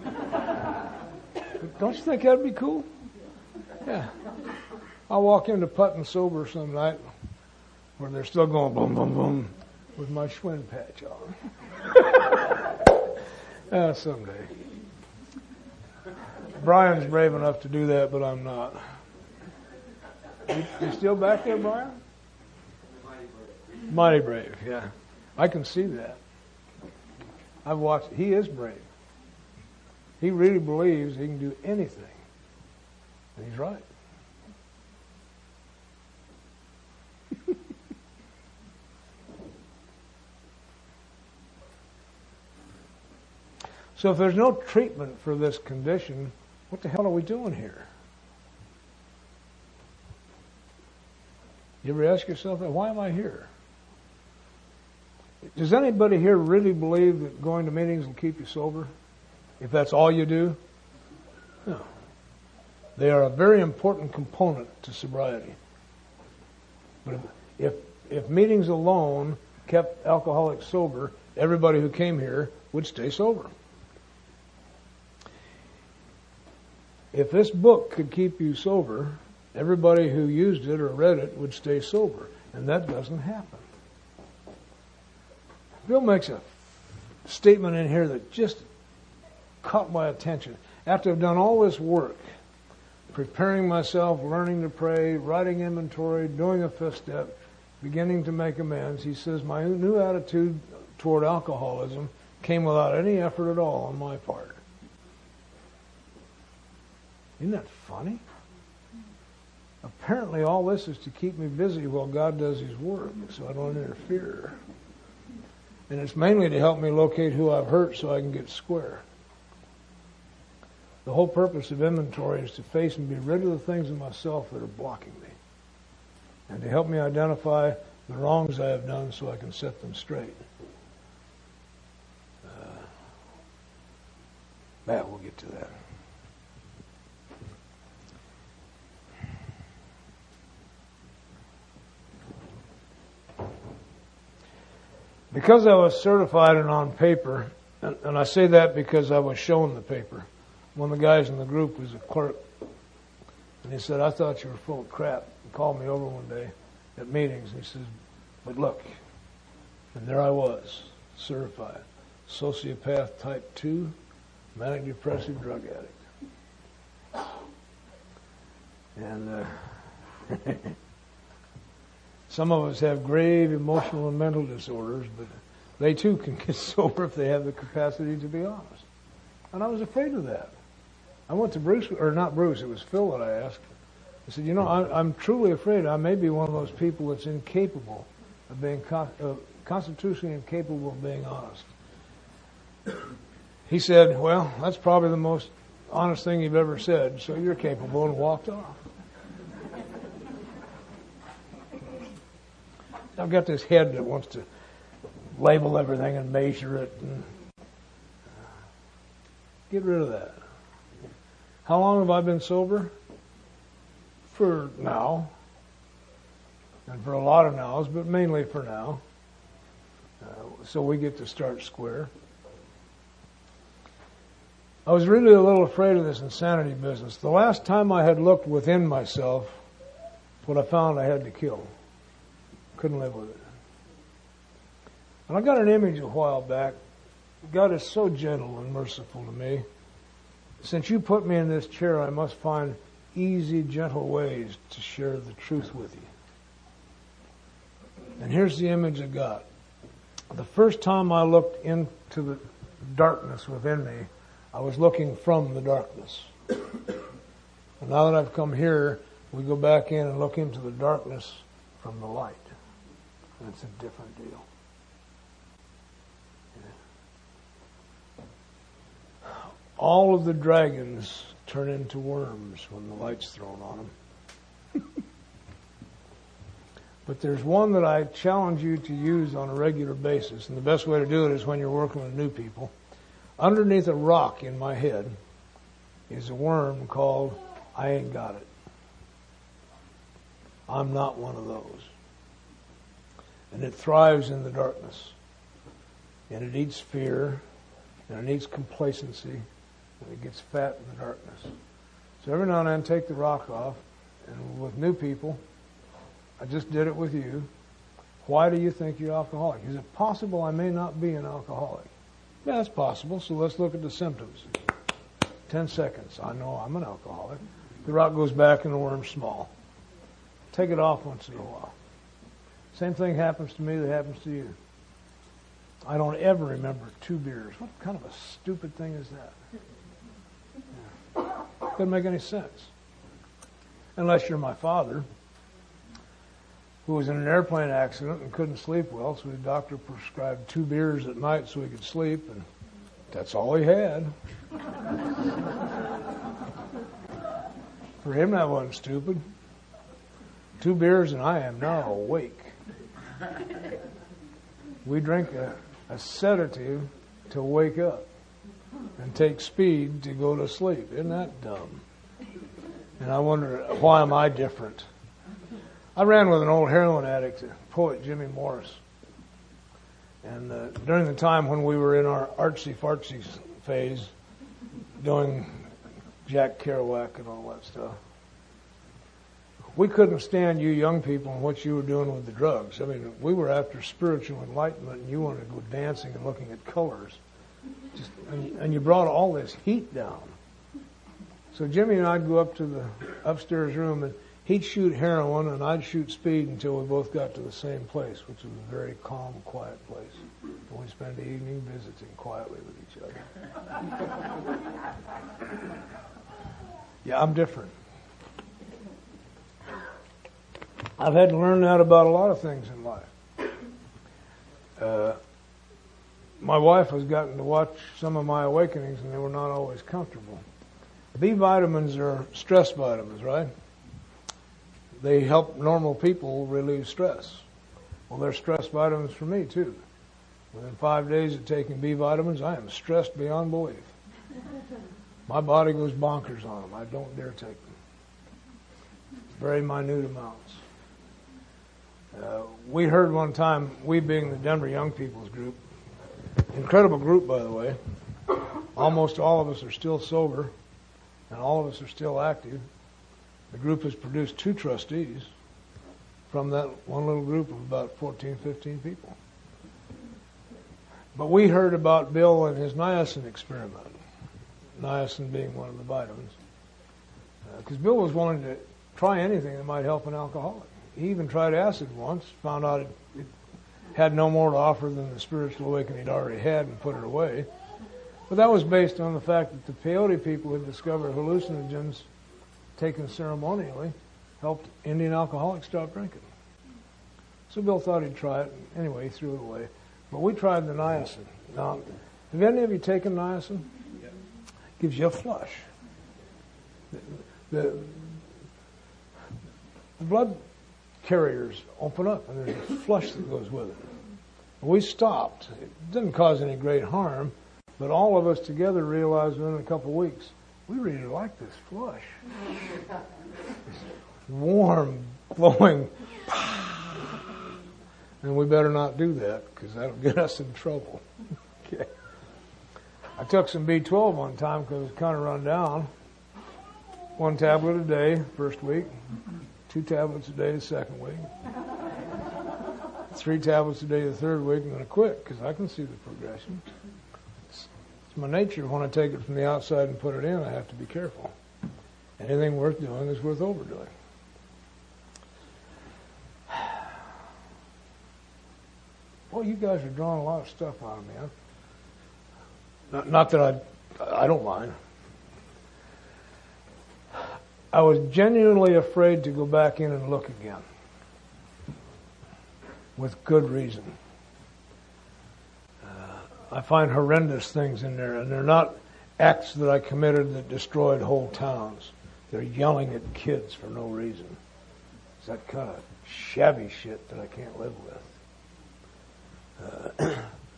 S1: But don't you think that'd be cool? Yeah. I'll walk into Puttin Sober some night where they're still going boom, boom, boom with my Schwinn patch on. Someday. Brian's brave enough to do that, but I'm not. You still back there, Brian? Mighty brave, yeah. I can see that. I've watched. He is brave. He really believes he can do anything. And he's right. So if there's no treatment for this condition, what the hell are we doing here? You ever ask yourself that? Why am I here? Does anybody here really believe that going to meetings will keep you sober? If that's all you do? No. They are a very important component to sobriety. But if meetings alone kept alcoholics sober, everybody who came here would stay sober. If this book could keep you sober, everybody who used it or read it would stay sober. And that doesn't happen. Bill makes a statement in here that just caught my attention. After I've done all this work, preparing myself, learning to pray, writing inventory, doing a fifth step, beginning to make amends, he says, my new attitude toward alcoholism came without any effort at all on my part. Isn't that funny? Apparently all this is to keep me busy while God does His work, so I don't interfere. And it's mainly to help me locate who I've hurt so I can get square. The whole purpose of inventory is to face and be rid of the things in myself that are blocking me. And to help me identify the wrongs I have done so I can set them straight. We'll get to that. Because I was certified and on paper, and I say that because I was shown the paper. One of the guys in the group was a clerk, and he said, I thought you were full of crap. He called me over one day at meetings, and he says, but look, and there I was, certified, sociopath type 2, manic depressive drug addict. And some of us have grave emotional and mental disorders, but they too can get sober if they have the capacity to be honest. And I was afraid of that. I went to Bruce, or not Bruce, it was Phil that I asked. I said, I'm truly afraid I may be one of those people that's incapable of being, constitutionally incapable of being honest. He said, well, that's probably the most honest thing you've ever said, so you're capable, and walked off. I've got this head that wants to label everything and measure it. And get rid of that. How long have I been sober? For now. And for a lot of nows, but mainly for now. So we get to start square. I was really a little afraid of this insanity business. The last time I had looked within myself, what I found I had to kill. Couldn't live with it. And I got an image a while back. God is so gentle and merciful to me. Since you put me in this chair, I must find easy, gentle ways to share the truth with you. And here's the image I got. The first time I looked into the darkness within me, I was looking from the darkness. And now that I've come here, we go back in and look into the darkness from the light. And it's a different deal. All of the dragons turn into worms when the light's thrown on them. But there's one that I challenge you to use on a regular basis, and the best way to do it is when you're working with new people. Underneath a rock in my head is a worm called I ain't got it. I'm not one of those. And it thrives in the darkness. And it eats fear, and it eats complacency, and it gets fat in the darkness. So every now and then take the rock off, and with new people, I just did it with you. Why do you think you're alcoholic? Is it possible I may not be an alcoholic? Yeah, it's possible, so let's look at the symptoms. 10 seconds. I know I'm an alcoholic. The rock goes back and the worm's small. Take it off once in a while. Same thing happens to me that happens to you. I don't ever remember 2 beers. What kind of a stupid thing is that? Yeah. Doesn't make any sense. Unless you're my father, who was in an airplane accident and couldn't sleep well, so the doctor prescribed 2 beers at night so he could sleep, and that's all he had. For him, that wasn't stupid. 2 beers and I am now awake. We drink a sedative to wake up and take speed to go to sleep. Isn't that dumb? And I wonder, why am I different? I ran with an old heroin addict, poet Jimmy Morris. And during the time when we were in our artsy-fartsy phase, doing Jack Kerouac and all that stuff, we couldn't stand you young people and what you were doing with the drugs. I mean, we were after spiritual enlightenment, and you wanted to go dancing and looking at colors. And you brought all this heat down. So Jimmy and I'd go up to the upstairs room, and he'd shoot heroin, and I'd shoot speed until we both got to the same place, which was a very calm, quiet place. And we'd spend the evening visiting quietly with each other. Yeah, I'm different. I've had to learn that about a lot of things in life. My wife has gotten to watch some of my awakenings, and they were not always comfortable. B vitamins are stress vitamins, right? They help normal people relieve stress. Well, they're stress vitamins for me, too. Within 5 days of taking B vitamins, I am stressed beyond belief. My body goes bonkers on them. I don't dare take them. Very minute amounts. We heard one time, we being the Denver Young People's Group, incredible group, by the way. Almost all of us are still sober, and all of us are still active. The group has produced 2 trustees from that one little group of about 14, 15 people. But we heard about Bill and his niacin experiment, niacin being one of the vitamins, because Bill was willing to try anything that might help an alcoholic. He even tried acid once, found out it had no more to offer than the spiritual awakening he'd already had, and put it away. But that was based on the fact that the peyote people had discovered hallucinogens taken ceremonially helped Indian alcoholics stop drinking. So Bill thought he'd try it. Anyway, he threw it away. But we tried the niacin. Now, have any of you taken niacin? Yeah. Gives you a flush. The blood carriers open up, and there's a flush that goes with it. We stopped. It didn't cause any great harm, but all of us together realized within a couple of weeks, we really like this flush. Warm, flowing, and we better not do that because that'll get us in trouble. Okay. I took some B12 one time because it was kind of run down. 1 tablet a day first week, 2 tablets a day the second week, 3 tablets a day the third week. I'm going to quit because I can see the progression. It's my nature. When I take it from the outside and put it in, I have to be careful. Anything worth doing is worth overdoing. Well, you guys are drawing a lot of stuff out of me. Huh? Not that I don't mind. I was genuinely afraid to go back in and look again. With good reason. I find horrendous things in there, and they're not acts that I committed that destroyed whole towns. They're yelling at kids for no reason. It's that kind of shabby shit that I can't live with.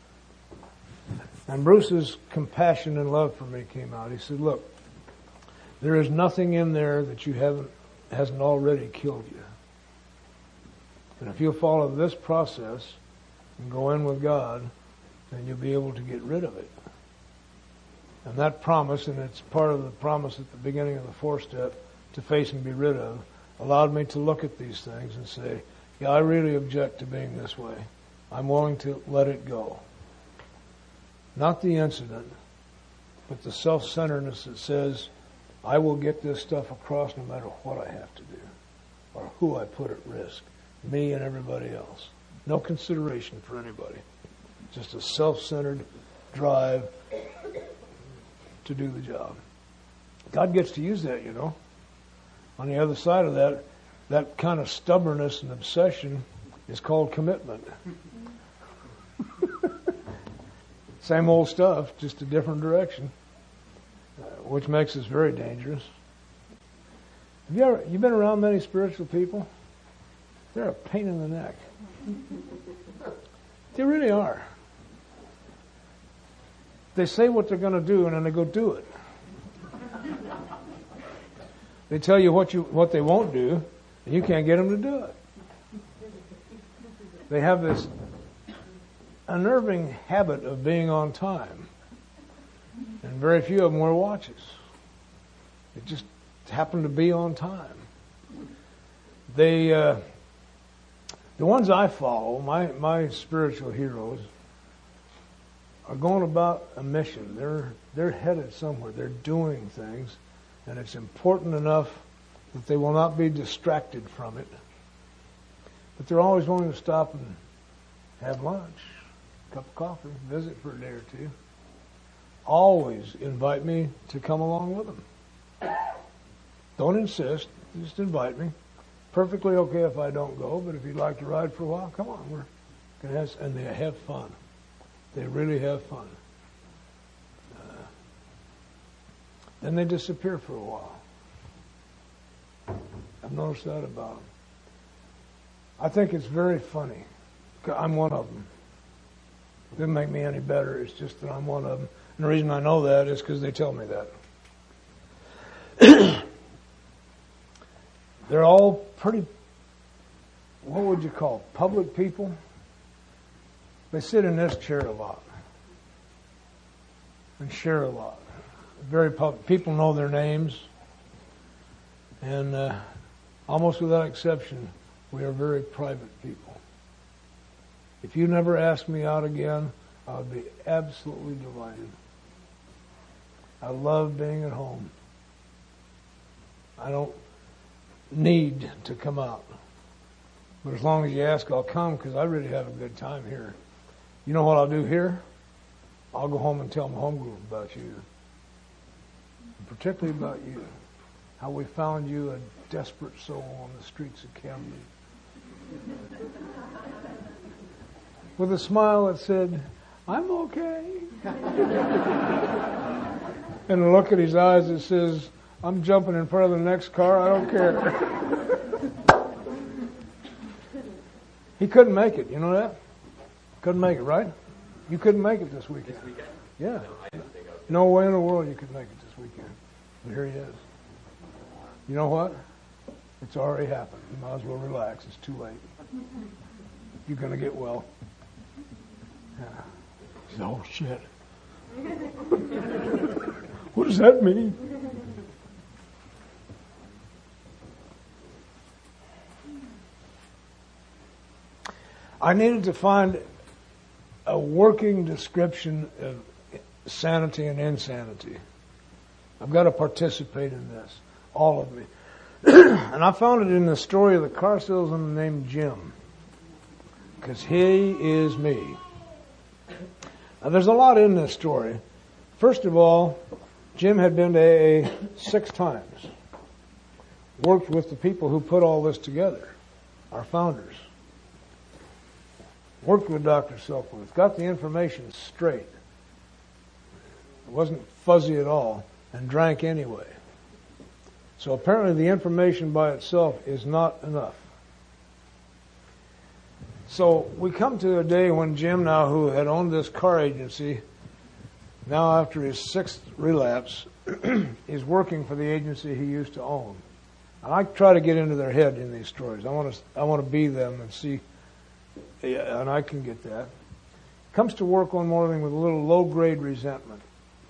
S1: And Bruce's compassion and love for me came out. He said, look, there is nothing in there that hasn't already killed you. And if you'll follow this process and go in with God, then you'll be able to get rid of it. And that promise, and it's part of the promise at the beginning of the 4th step, to face and be rid of, allowed me to look at these things and say, yeah, I really object to being this way. I'm willing to let it go. Not the incident, but the self-centeredness that says, I will get this stuff across no matter what I have to do or who I put at risk, me and everybody else. No consideration for anybody. Just a self-centered drive to do the job. God gets to use that, you know. On the other side of that kind of stubbornness and obsession is called commitment. Same old stuff, just a different direction. Which makes us very dangerous. Have you been around many spiritual people? They're a pain in the neck. They really are. They say what they're going to do, and then they go do it. They tell you what they won't do, and you can't get them to do it. They have this unnerving habit of being on time. And very few of them wear watches. They just happen to be on time. The ones I follow, my spiritual heroes, are going about a mission. They're headed somewhere. They're doing things, and it's important enough that they will not be distracted from it. But they're always willing to stop and have lunch, a cup of coffee, visit for a day or two. Always invite me to come along with them. Don't insist. Just invite me. Perfectly okay if I don't go, but if you'd like to ride for a while, come on. We're gonna have, and they have fun. They really have fun. Then they disappear for a while. I've noticed that about them. I think it's very funny. I'm one of them. It doesn't make me any better. It's just that I'm one of them. And the reason I know that is because they tell me that. They're all pretty, what would you call, public people? They sit in this chair a lot and share a lot. Very public. People know their names. And almost without exception, we are very private people. If you never ask me out again, I would be absolutely delighted. I love being at home. I don't need to come out. But as long as you ask, I'll come because I really have a good time here. You know what I'll do here? I'll go home and tell my home group about you. And particularly about you. How we found you a desperate soul on the streets of Camden. With a smile that said, I'm okay. And a look at his eyes that says, I'm jumping in front of the next car, I don't care. He couldn't make it, you know that? Couldn't make it, right? You couldn't make it this weekend.
S2: This weekend?
S1: Yeah.
S2: No, I didn't think I was.
S1: No way in the world you could make it this weekend. But here he is. You know what? It's already happened. You might as well relax. It's too late. You're going to get well. Yeah. He said, oh, shit. What does that mean? I needed to find a working description of sanity and insanity. I've got to participate in this, all of me. And I found it in the story of the car salesman named Jim, because he is me. Now, there's a lot in this story. First of all, Jim had been to AA 6 times, worked with the people who put all this together, our founders. Worked with Dr. Silkworth, got the information straight. It wasn't fuzzy at all, and drank anyway. So apparently the information by itself is not enough. So we come to a day when Jim now, who had owned this car agency, now after his 6th relapse, is working for the agency he used to own. And I try to get into their head in these stories. I want to be them and see. Yeah, and I can get that. Comes to work one morning with a little low-grade resentment.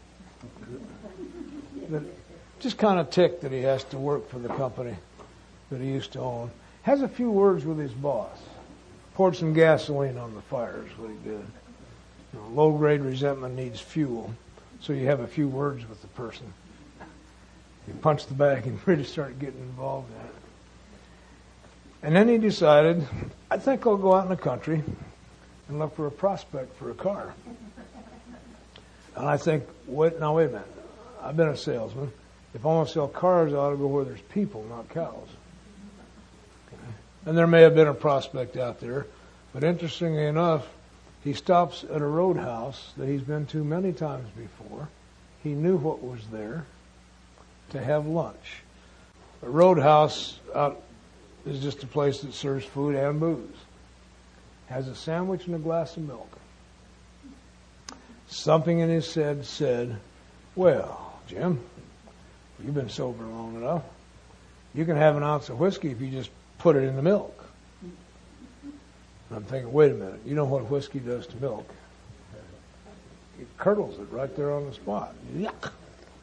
S1: That just kind of ticked that he has to work for the company that he used to own. Has a few words with his boss. Poured some gasoline on the fire is what he did. You know, low-grade resentment needs fuel, so you have a few words with the person. You punch the bag and really start getting involved in it. And then he decided, I think I'll go out in the country and look for a prospect for a car. And I think, wait a minute. I've been a salesman. If I want to sell cars, I ought to go where there's people, not cows. Okay. And there may have been a prospect out there, but interestingly enough, he stops at a roadhouse that he's been to many times before. He knew what was there to have lunch. A roadhouse out is just a place that serves food and booze. Has a sandwich and a glass of milk. Something in his head said, well, Jim, you've been sober long enough. You can have an ounce of whiskey if you just put it in the milk. And I'm thinking, wait a minute, you know what whiskey does to milk? It curdles it right there on the spot. Yuck.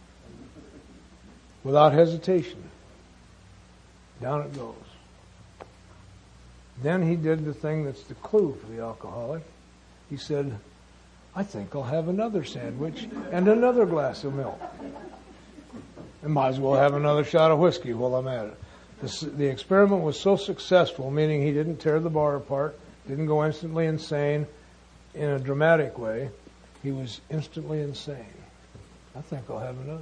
S1: Without hesitation, down it goes. Then he did the thing that's the clue for the alcoholic. He said, I think I'll have another sandwich and another glass of milk. And might as well have another shot of whiskey while I'm at it. The experiment was so successful, meaning he didn't tear the bar apart, didn't go instantly insane in a dramatic way. He was instantly insane. I think I'll have another.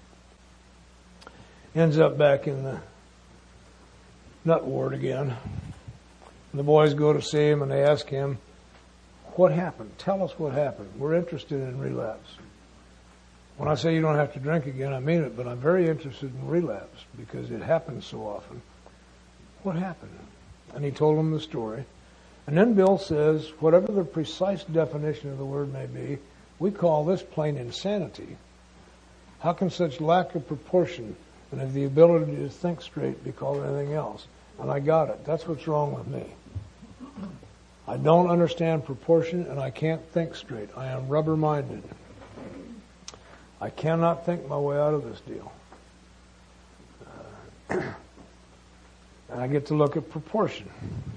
S1: Ends up back in the nut ward again. And the boys go to see him and they ask him, what happened? Tell us what happened. We're interested in relapse. When I say you don't have to drink again, I mean it, but I'm very interested in relapse because it happens so often. What happened? And he told them the story. And then Bill says, whatever the precise definition of the word may be, we call this plain insanity. How can such lack of proportion and of the ability to think straight be called anything else? And I got it. That's what's wrong with me. I don't understand proportion and I can't think straight. I am rubber-minded. I cannot think my way out of this deal. And I get to look at proportion.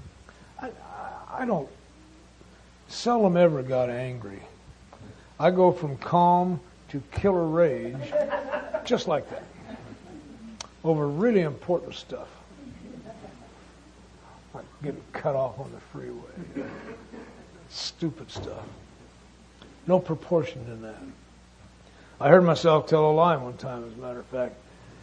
S1: I don't seldom ever got angry. I go from calm to killer rage just like that over really important stuff. Like getting cut off on the freeway. Stupid stuff. No proportion in that. I heard myself tell a lie one time, as a matter of fact.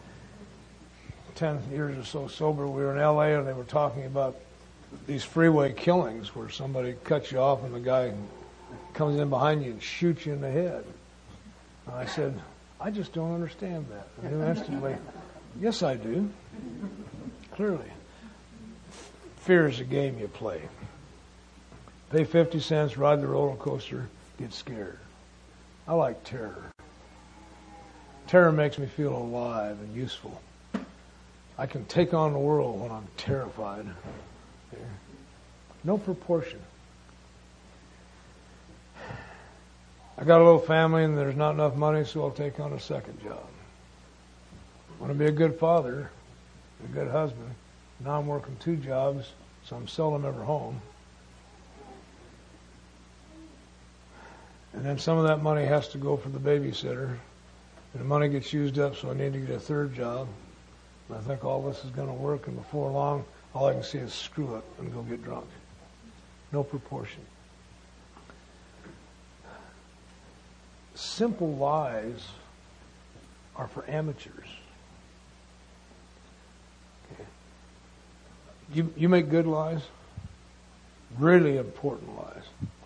S1: 10 years or so sober, we were in L.A. and they were talking about these freeway killings where somebody cuts you off and the guy comes in behind you and shoots you in the head. And I said, I just don't understand that. And he instantly, yes, I do. Clearly. Fear is a game you play. Pay 50 cents, ride the roller coaster, get scared. I like terror. Terror makes me feel alive and useful. I can take on the world when I'm terrified. Okay. No proportion. I got a little family and there's not enough money, so I'll take on a second job. I want to be a good father, a good husband. Now I'm working 2 jobs, so I'm seldom ever home. And then some of that money has to go for the babysitter. And the money gets used up, so I need to get a 3rd job. And I think all this is going to work, and before long, all I can see is screw it and go get drunk. No proportion. Simple lies are for amateurs. Okay. You make good lies? Really important lies.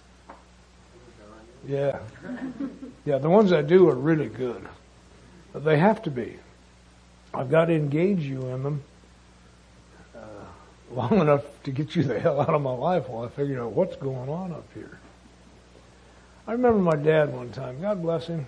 S1: Yeah. Yeah, the ones I do are really good. But they have to be. I've got to engage you in them long enough to get you the hell out of my life while I figure out what's going on up here. I remember my dad one time, God bless him.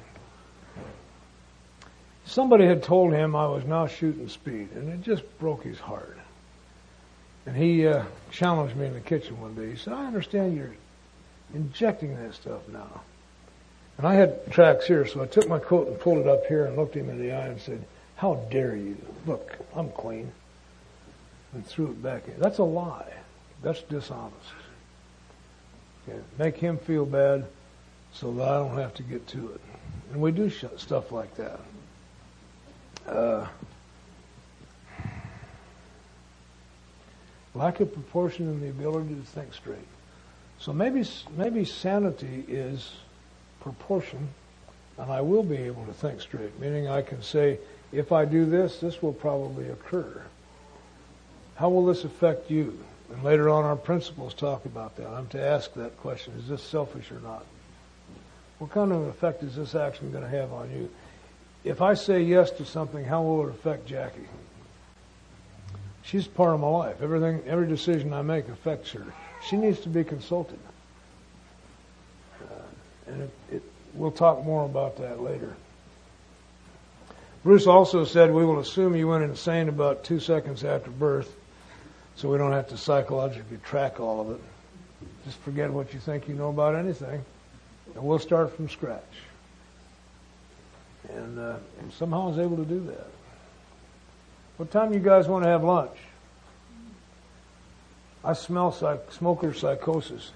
S1: Somebody had told him I was now shooting speed, and it just broke his heart. And he challenged me in the kitchen one day. He said, I understand you're injecting that stuff now. And I had tracks here, so I took my coat and pulled it up here and looked him in the eye and said, how dare you? Look, I'm clean. And threw it back in. That's a lie. That's dishonest. Okay. Make him feel bad so that I don't have to get to it. And we do stuff like that. Lack of proportion in the ability to think straight. So maybe sanity is proportion, and I will be able to think straight, meaning I can say, if I do this, this will probably occur. How will this affect you? And later on our principles talk about that. I'm to ask that question, is this selfish or not? What kind of effect is this action going to have on you? If I say yes to something, how will it affect Jackie? She's part of my life. Every decision I make affects her. She needs to be consulted. And we'll talk more about that later. Bruce also said we will assume you went insane about 2 seconds after birth, so we don't have to psychologically track all of it. Just forget what you think you know about anything, and we'll start from scratch. And somehow I was able to do that. What time do you guys want to have lunch? I smell smoker psychosis.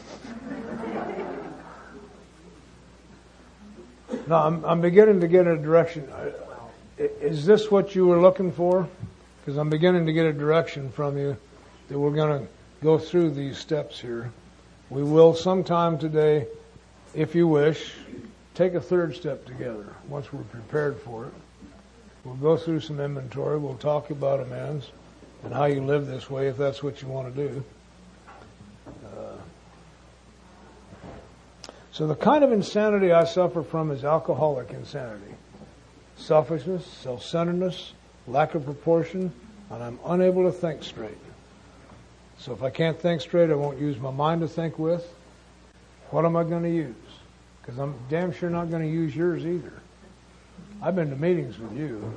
S1: No, I'm beginning to get a direction. Is this what you were looking for? Because I'm beginning to get a direction from you that we're going to go through these steps here. We will sometime today, if you wish, take a 3rd step together once we're prepared for it. We'll go through some inventory. We'll talk about amends and how you live this way if that's what you want to do. So the kind of insanity I suffer from is alcoholic insanity. Selfishness, self-centeredness, lack of proportion, and I'm unable to think straight. So if I can't think straight, I won't use my mind to think with. What am I going to use? Because I'm damn sure not going to use yours either. I've been to meetings with you.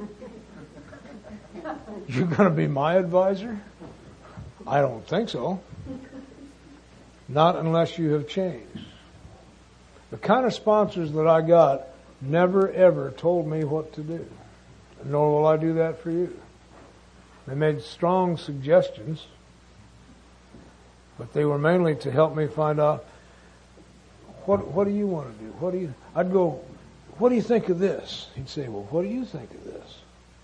S1: You're going to be my advisor? I don't think so. Not unless you have changed. The kind of sponsors that I got never ever told me what to do. Nor will I do that for you. They made strong suggestions, but they were mainly to help me find out what do you want to do? I'd go, what do you think of this? He'd say, well, what do you think of this?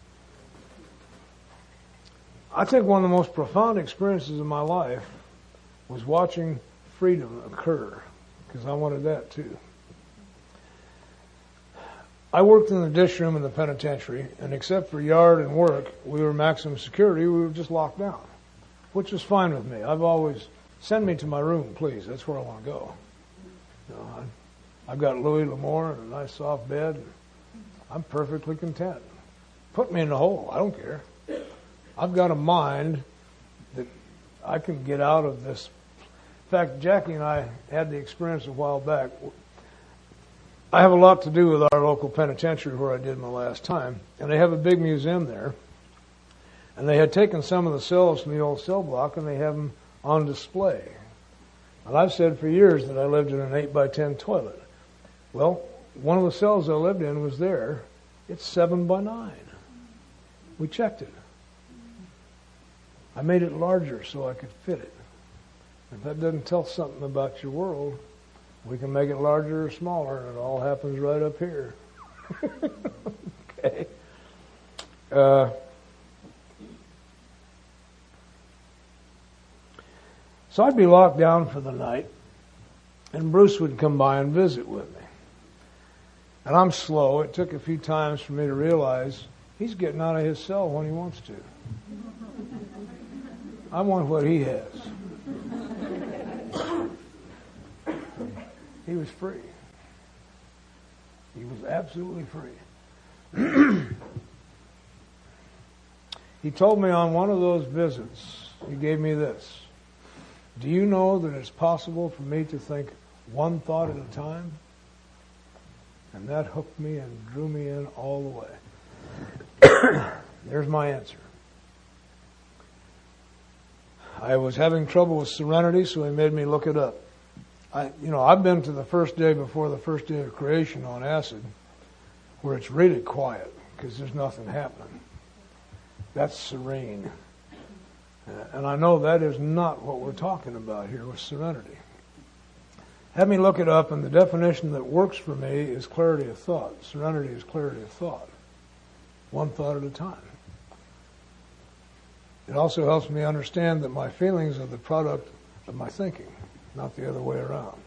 S1: I think one of the most profound experiences of my life was watching freedom occur, because I wanted that too. I worked in the dish room in the penitentiary, and except for yard and work, we were maximum security. We were just locked down, which was fine with me. I've always, send me to my room, please. That's where I want to go. You know, I've got Louis L'Amour and a nice soft bed. And I'm perfectly content. Put me in the hole. I don't care. I've got a mind that I can get out of this. fact, Jackie and I had the experience a while back. I have a lot to do with our local penitentiary where I did my last time, and they have a big museum there. And they had taken some of the cells from the old cell block and they have them on display. And I've said for years that I lived in an 8x10 toilet. Well, one of the cells I lived in was there. It's 7x9. We checked it. I made it larger so I could fit it. If that doesn't tell something about your world, we can make it larger or smaller, and it all happens right up here. Okay. So I'd be locked down for the night, and Bruce would come by and visit with me. And I'm slow. It took a few times for me to realize he's getting out of his cell when he wants to. I want what he has. He was free. He was absolutely free. He told me on one of those visits, he gave me this. Do you know that it's possible for me to think one thought at a time? And that hooked me and drew me in all the way. There's my answer. I was having trouble with serenity, so he made me look it up. I've been to the first day before the first day of creation on acid, where it's really quiet because there's nothing happening. That's serene. And I know that is not what we're talking about here with serenity. Have me look it up, and the definition that works for me is clarity of thought. Serenity is clarity of thought. One thought at a time. It also helps me understand that my feelings are the product of my thinking, not the other way around.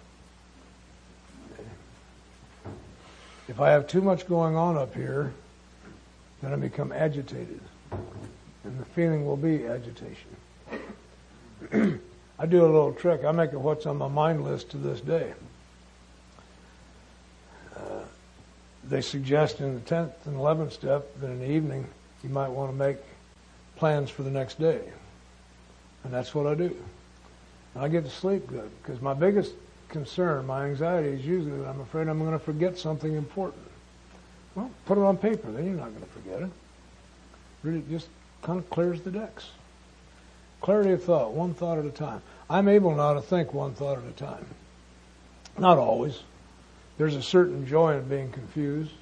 S1: If I have too much going on up here, then I become agitated. And the feeling will be agitation. I do a little trick. I make a what's on my mind list to this day. They suggest in the 10th and 11th step that in the evening you might want to make plans for the next day. And that's what I do. And I get to sleep good because my biggest concern, my anxiety is usually that I'm afraid I'm going to forget something important. Well, put it on paper, then you're not going to forget it. Really just kind of clears the decks. Clarity of thought, one thought at a time. I'm able now to think one thought at a time. Not always. There's a certain joy in being confused.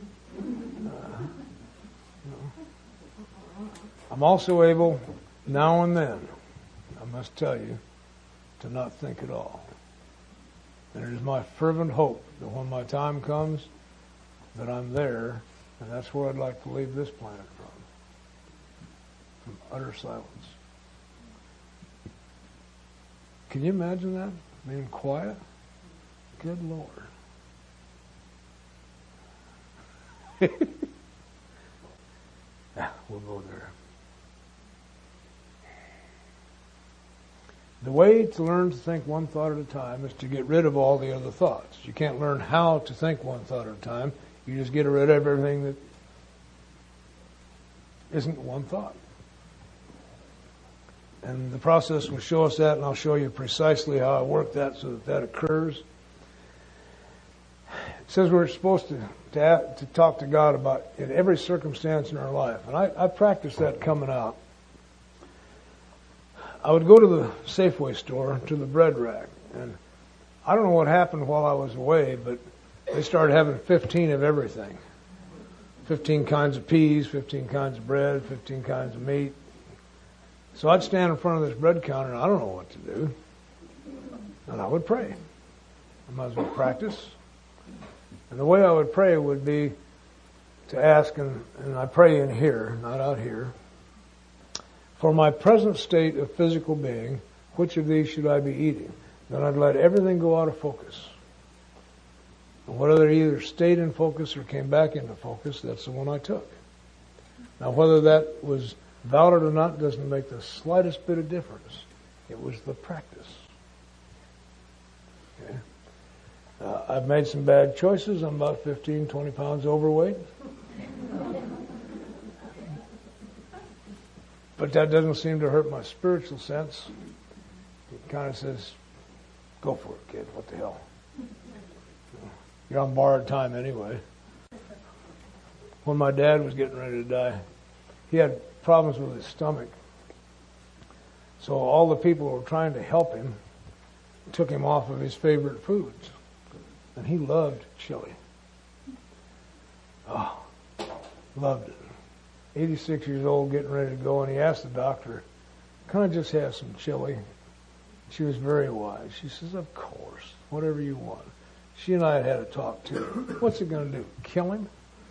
S1: I'm also able, now and then, I must tell you, to not think at all. And it is my fervent hope that when my time comes, that I'm there, and that's where I'd like to leave this planet from utter silence. Can you imagine that? Being quiet? Good Lord. We'll go there. The way to learn to think one thought at a time is to get rid of all the other thoughts. You can't learn how to think one thought at a time. You just get rid of everything that isn't one thought. And the process will show us that, and I'll show you precisely how I work that so that occurs. It says we're supposed to talk to God about in every circumstance in our life. And I practiced that coming out. I would go to the Safeway store, to the bread rack, and I don't know what happened while I was away, but they started having 15 of everything. 15 kinds of peas, 15 kinds of bread, 15 kinds of meat. So I'd stand in front of this bread counter, and I don't know what to do. And I would pray. I might as well practice. And the way I would pray would be to ask, and I pray in here, not out here, for my present state of physical being, which of these should I be eating? Then I'd let everything go out of focus. And whether it either stayed in focus or came back into focus, that's the one I took. Now whether that was valid or not doesn't make the slightest bit of difference. It was the practice. Okay. I've made some bad choices. I'm about 15, 20 pounds overweight. But that doesn't seem to hurt my spiritual sense. It kind of says, Go for it, kid. What the hell? You're on borrowed time anyway. When my dad was getting ready to die, he had problems with his stomach. So all the people who were trying to help him took him off of his favorite foods. And he loved chili. Oh, loved it. 86 years old, getting ready to go, and he asked the doctor, "Can I just have some chili?" She was very wise. She says, "Of course, whatever you want." She and I had a talk too. What's it going to do? Kill him?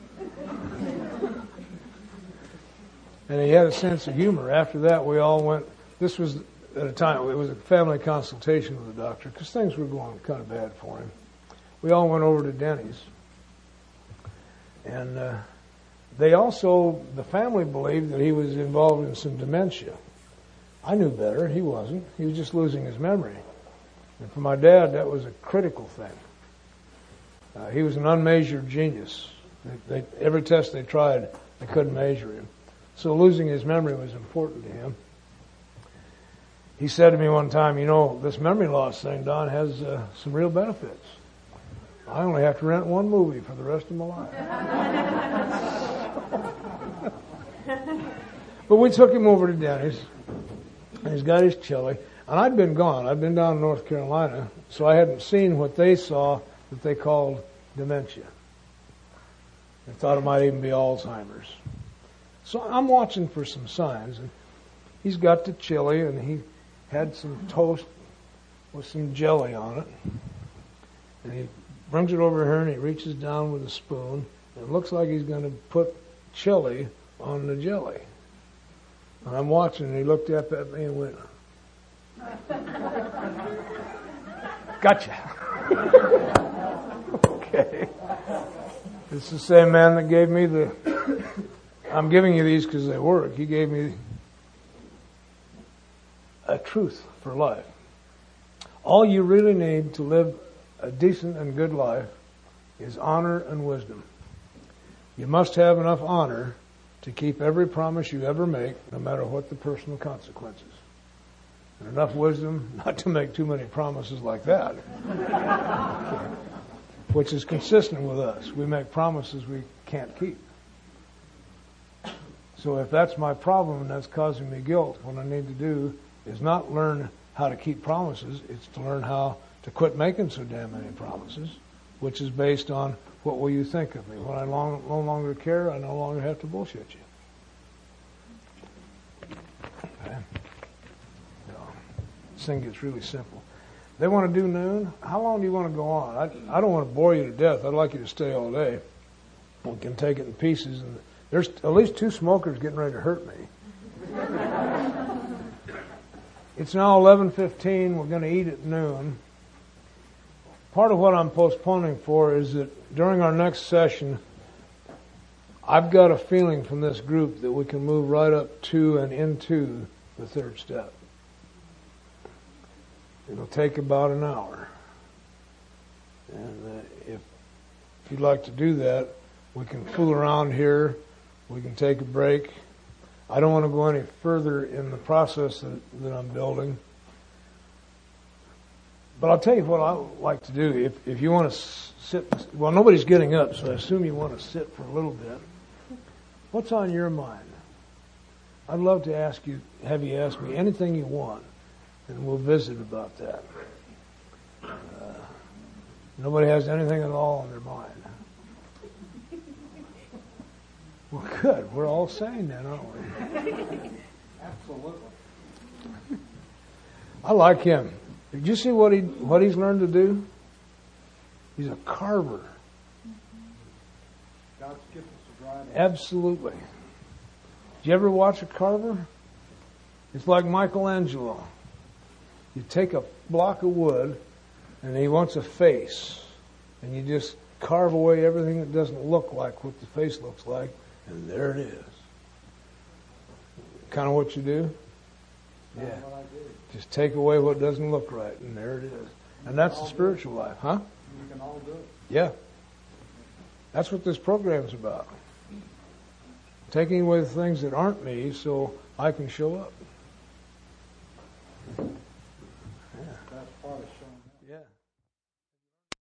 S1: And he had a sense of humor. After that, we all went. This was at a time, it was a family consultation with the doctor because things were going kind of bad for him. We all went over to Denny's. And the family believed that he was involved in some dementia. I knew better. He wasn't. He was just losing his memory. And for my dad, that was a critical thing. He was an unmeasured genius. Every test they tried, they couldn't measure him. So losing his memory was important to him. He said to me one time, "You know, this memory loss thing, Don, has some real benefits. I only have to rent one movie for the rest of my life." But we took him over to Denny's, and he's got his chili. And I'd been gone. I'd been down in North Carolina, so I hadn't seen what they saw that they called dementia. They thought it might even be Alzheimer's. So I'm watching for some signs, and he's got the chili, and he had some toast with some jelly on it. And he brings it over here, and he reaches down with a spoon, and it looks like he's going to put chili on the jelly. And I'm watching, and he looked up at me and went, "Gotcha." Okay. It's the same man that gave me I'm giving you these because they work. He gave me a truth for life. All you really need to live a decent and good life is honor and wisdom. You must have enough honor to keep every promise you ever make, no matter what the personal consequences. And enough wisdom not to make too many promises like that. Which is consistent with us. We make promises we can't keep. So if that's my problem and that's causing me guilt, what I need to do is not learn how to keep promises, it's to learn how to quit making so damn many promises, which is based on what will you think of me. When I no longer care, I no longer have to bullshit you. Okay. So, this thing gets really simple. They want to do noon. How long do you want to go on? I don't want to bore you to death. I'd like you to stay all day. We can take it in pieces. And there's at least 2 smokers getting ready to hurt me. It's now 11:15. We're going to eat at noon. Part of what I'm postponing for is that during our next session, I've got a feeling from this group that we can move right up to and into the 3rd step. It'll take about an hour. And if you'd like to do that, we can fool around here. We can take a break. I don't want to go any further in the process that I'm building. But I'll tell you what I like to do. If you want to sit, well, nobody's getting up, so I assume you want to sit for a little bit. What's on your mind? I'd love to have you ask me anything you want, and we'll visit about that. Nobody has anything at all on their mind. Well, good. We're all sane then, aren't we?
S3: Absolutely.
S1: I like him. Did you see what he's learned to do? He's a carver.
S3: God's gift us a drive.
S1: Absolutely. Did you ever watch a carver? It's like Michelangelo. You take a block of wood, and he wants a face, and you just carve away everything that doesn't look like what the face looks like, and there it is. Kind of what you do? Yeah.
S3: What I do.
S1: Just take away what doesn't look right, and there it is. And that's the spiritual life, huh?
S3: We can all do it.
S1: Yeah. That's what this program's about. Taking away the things that aren't me so I can show up.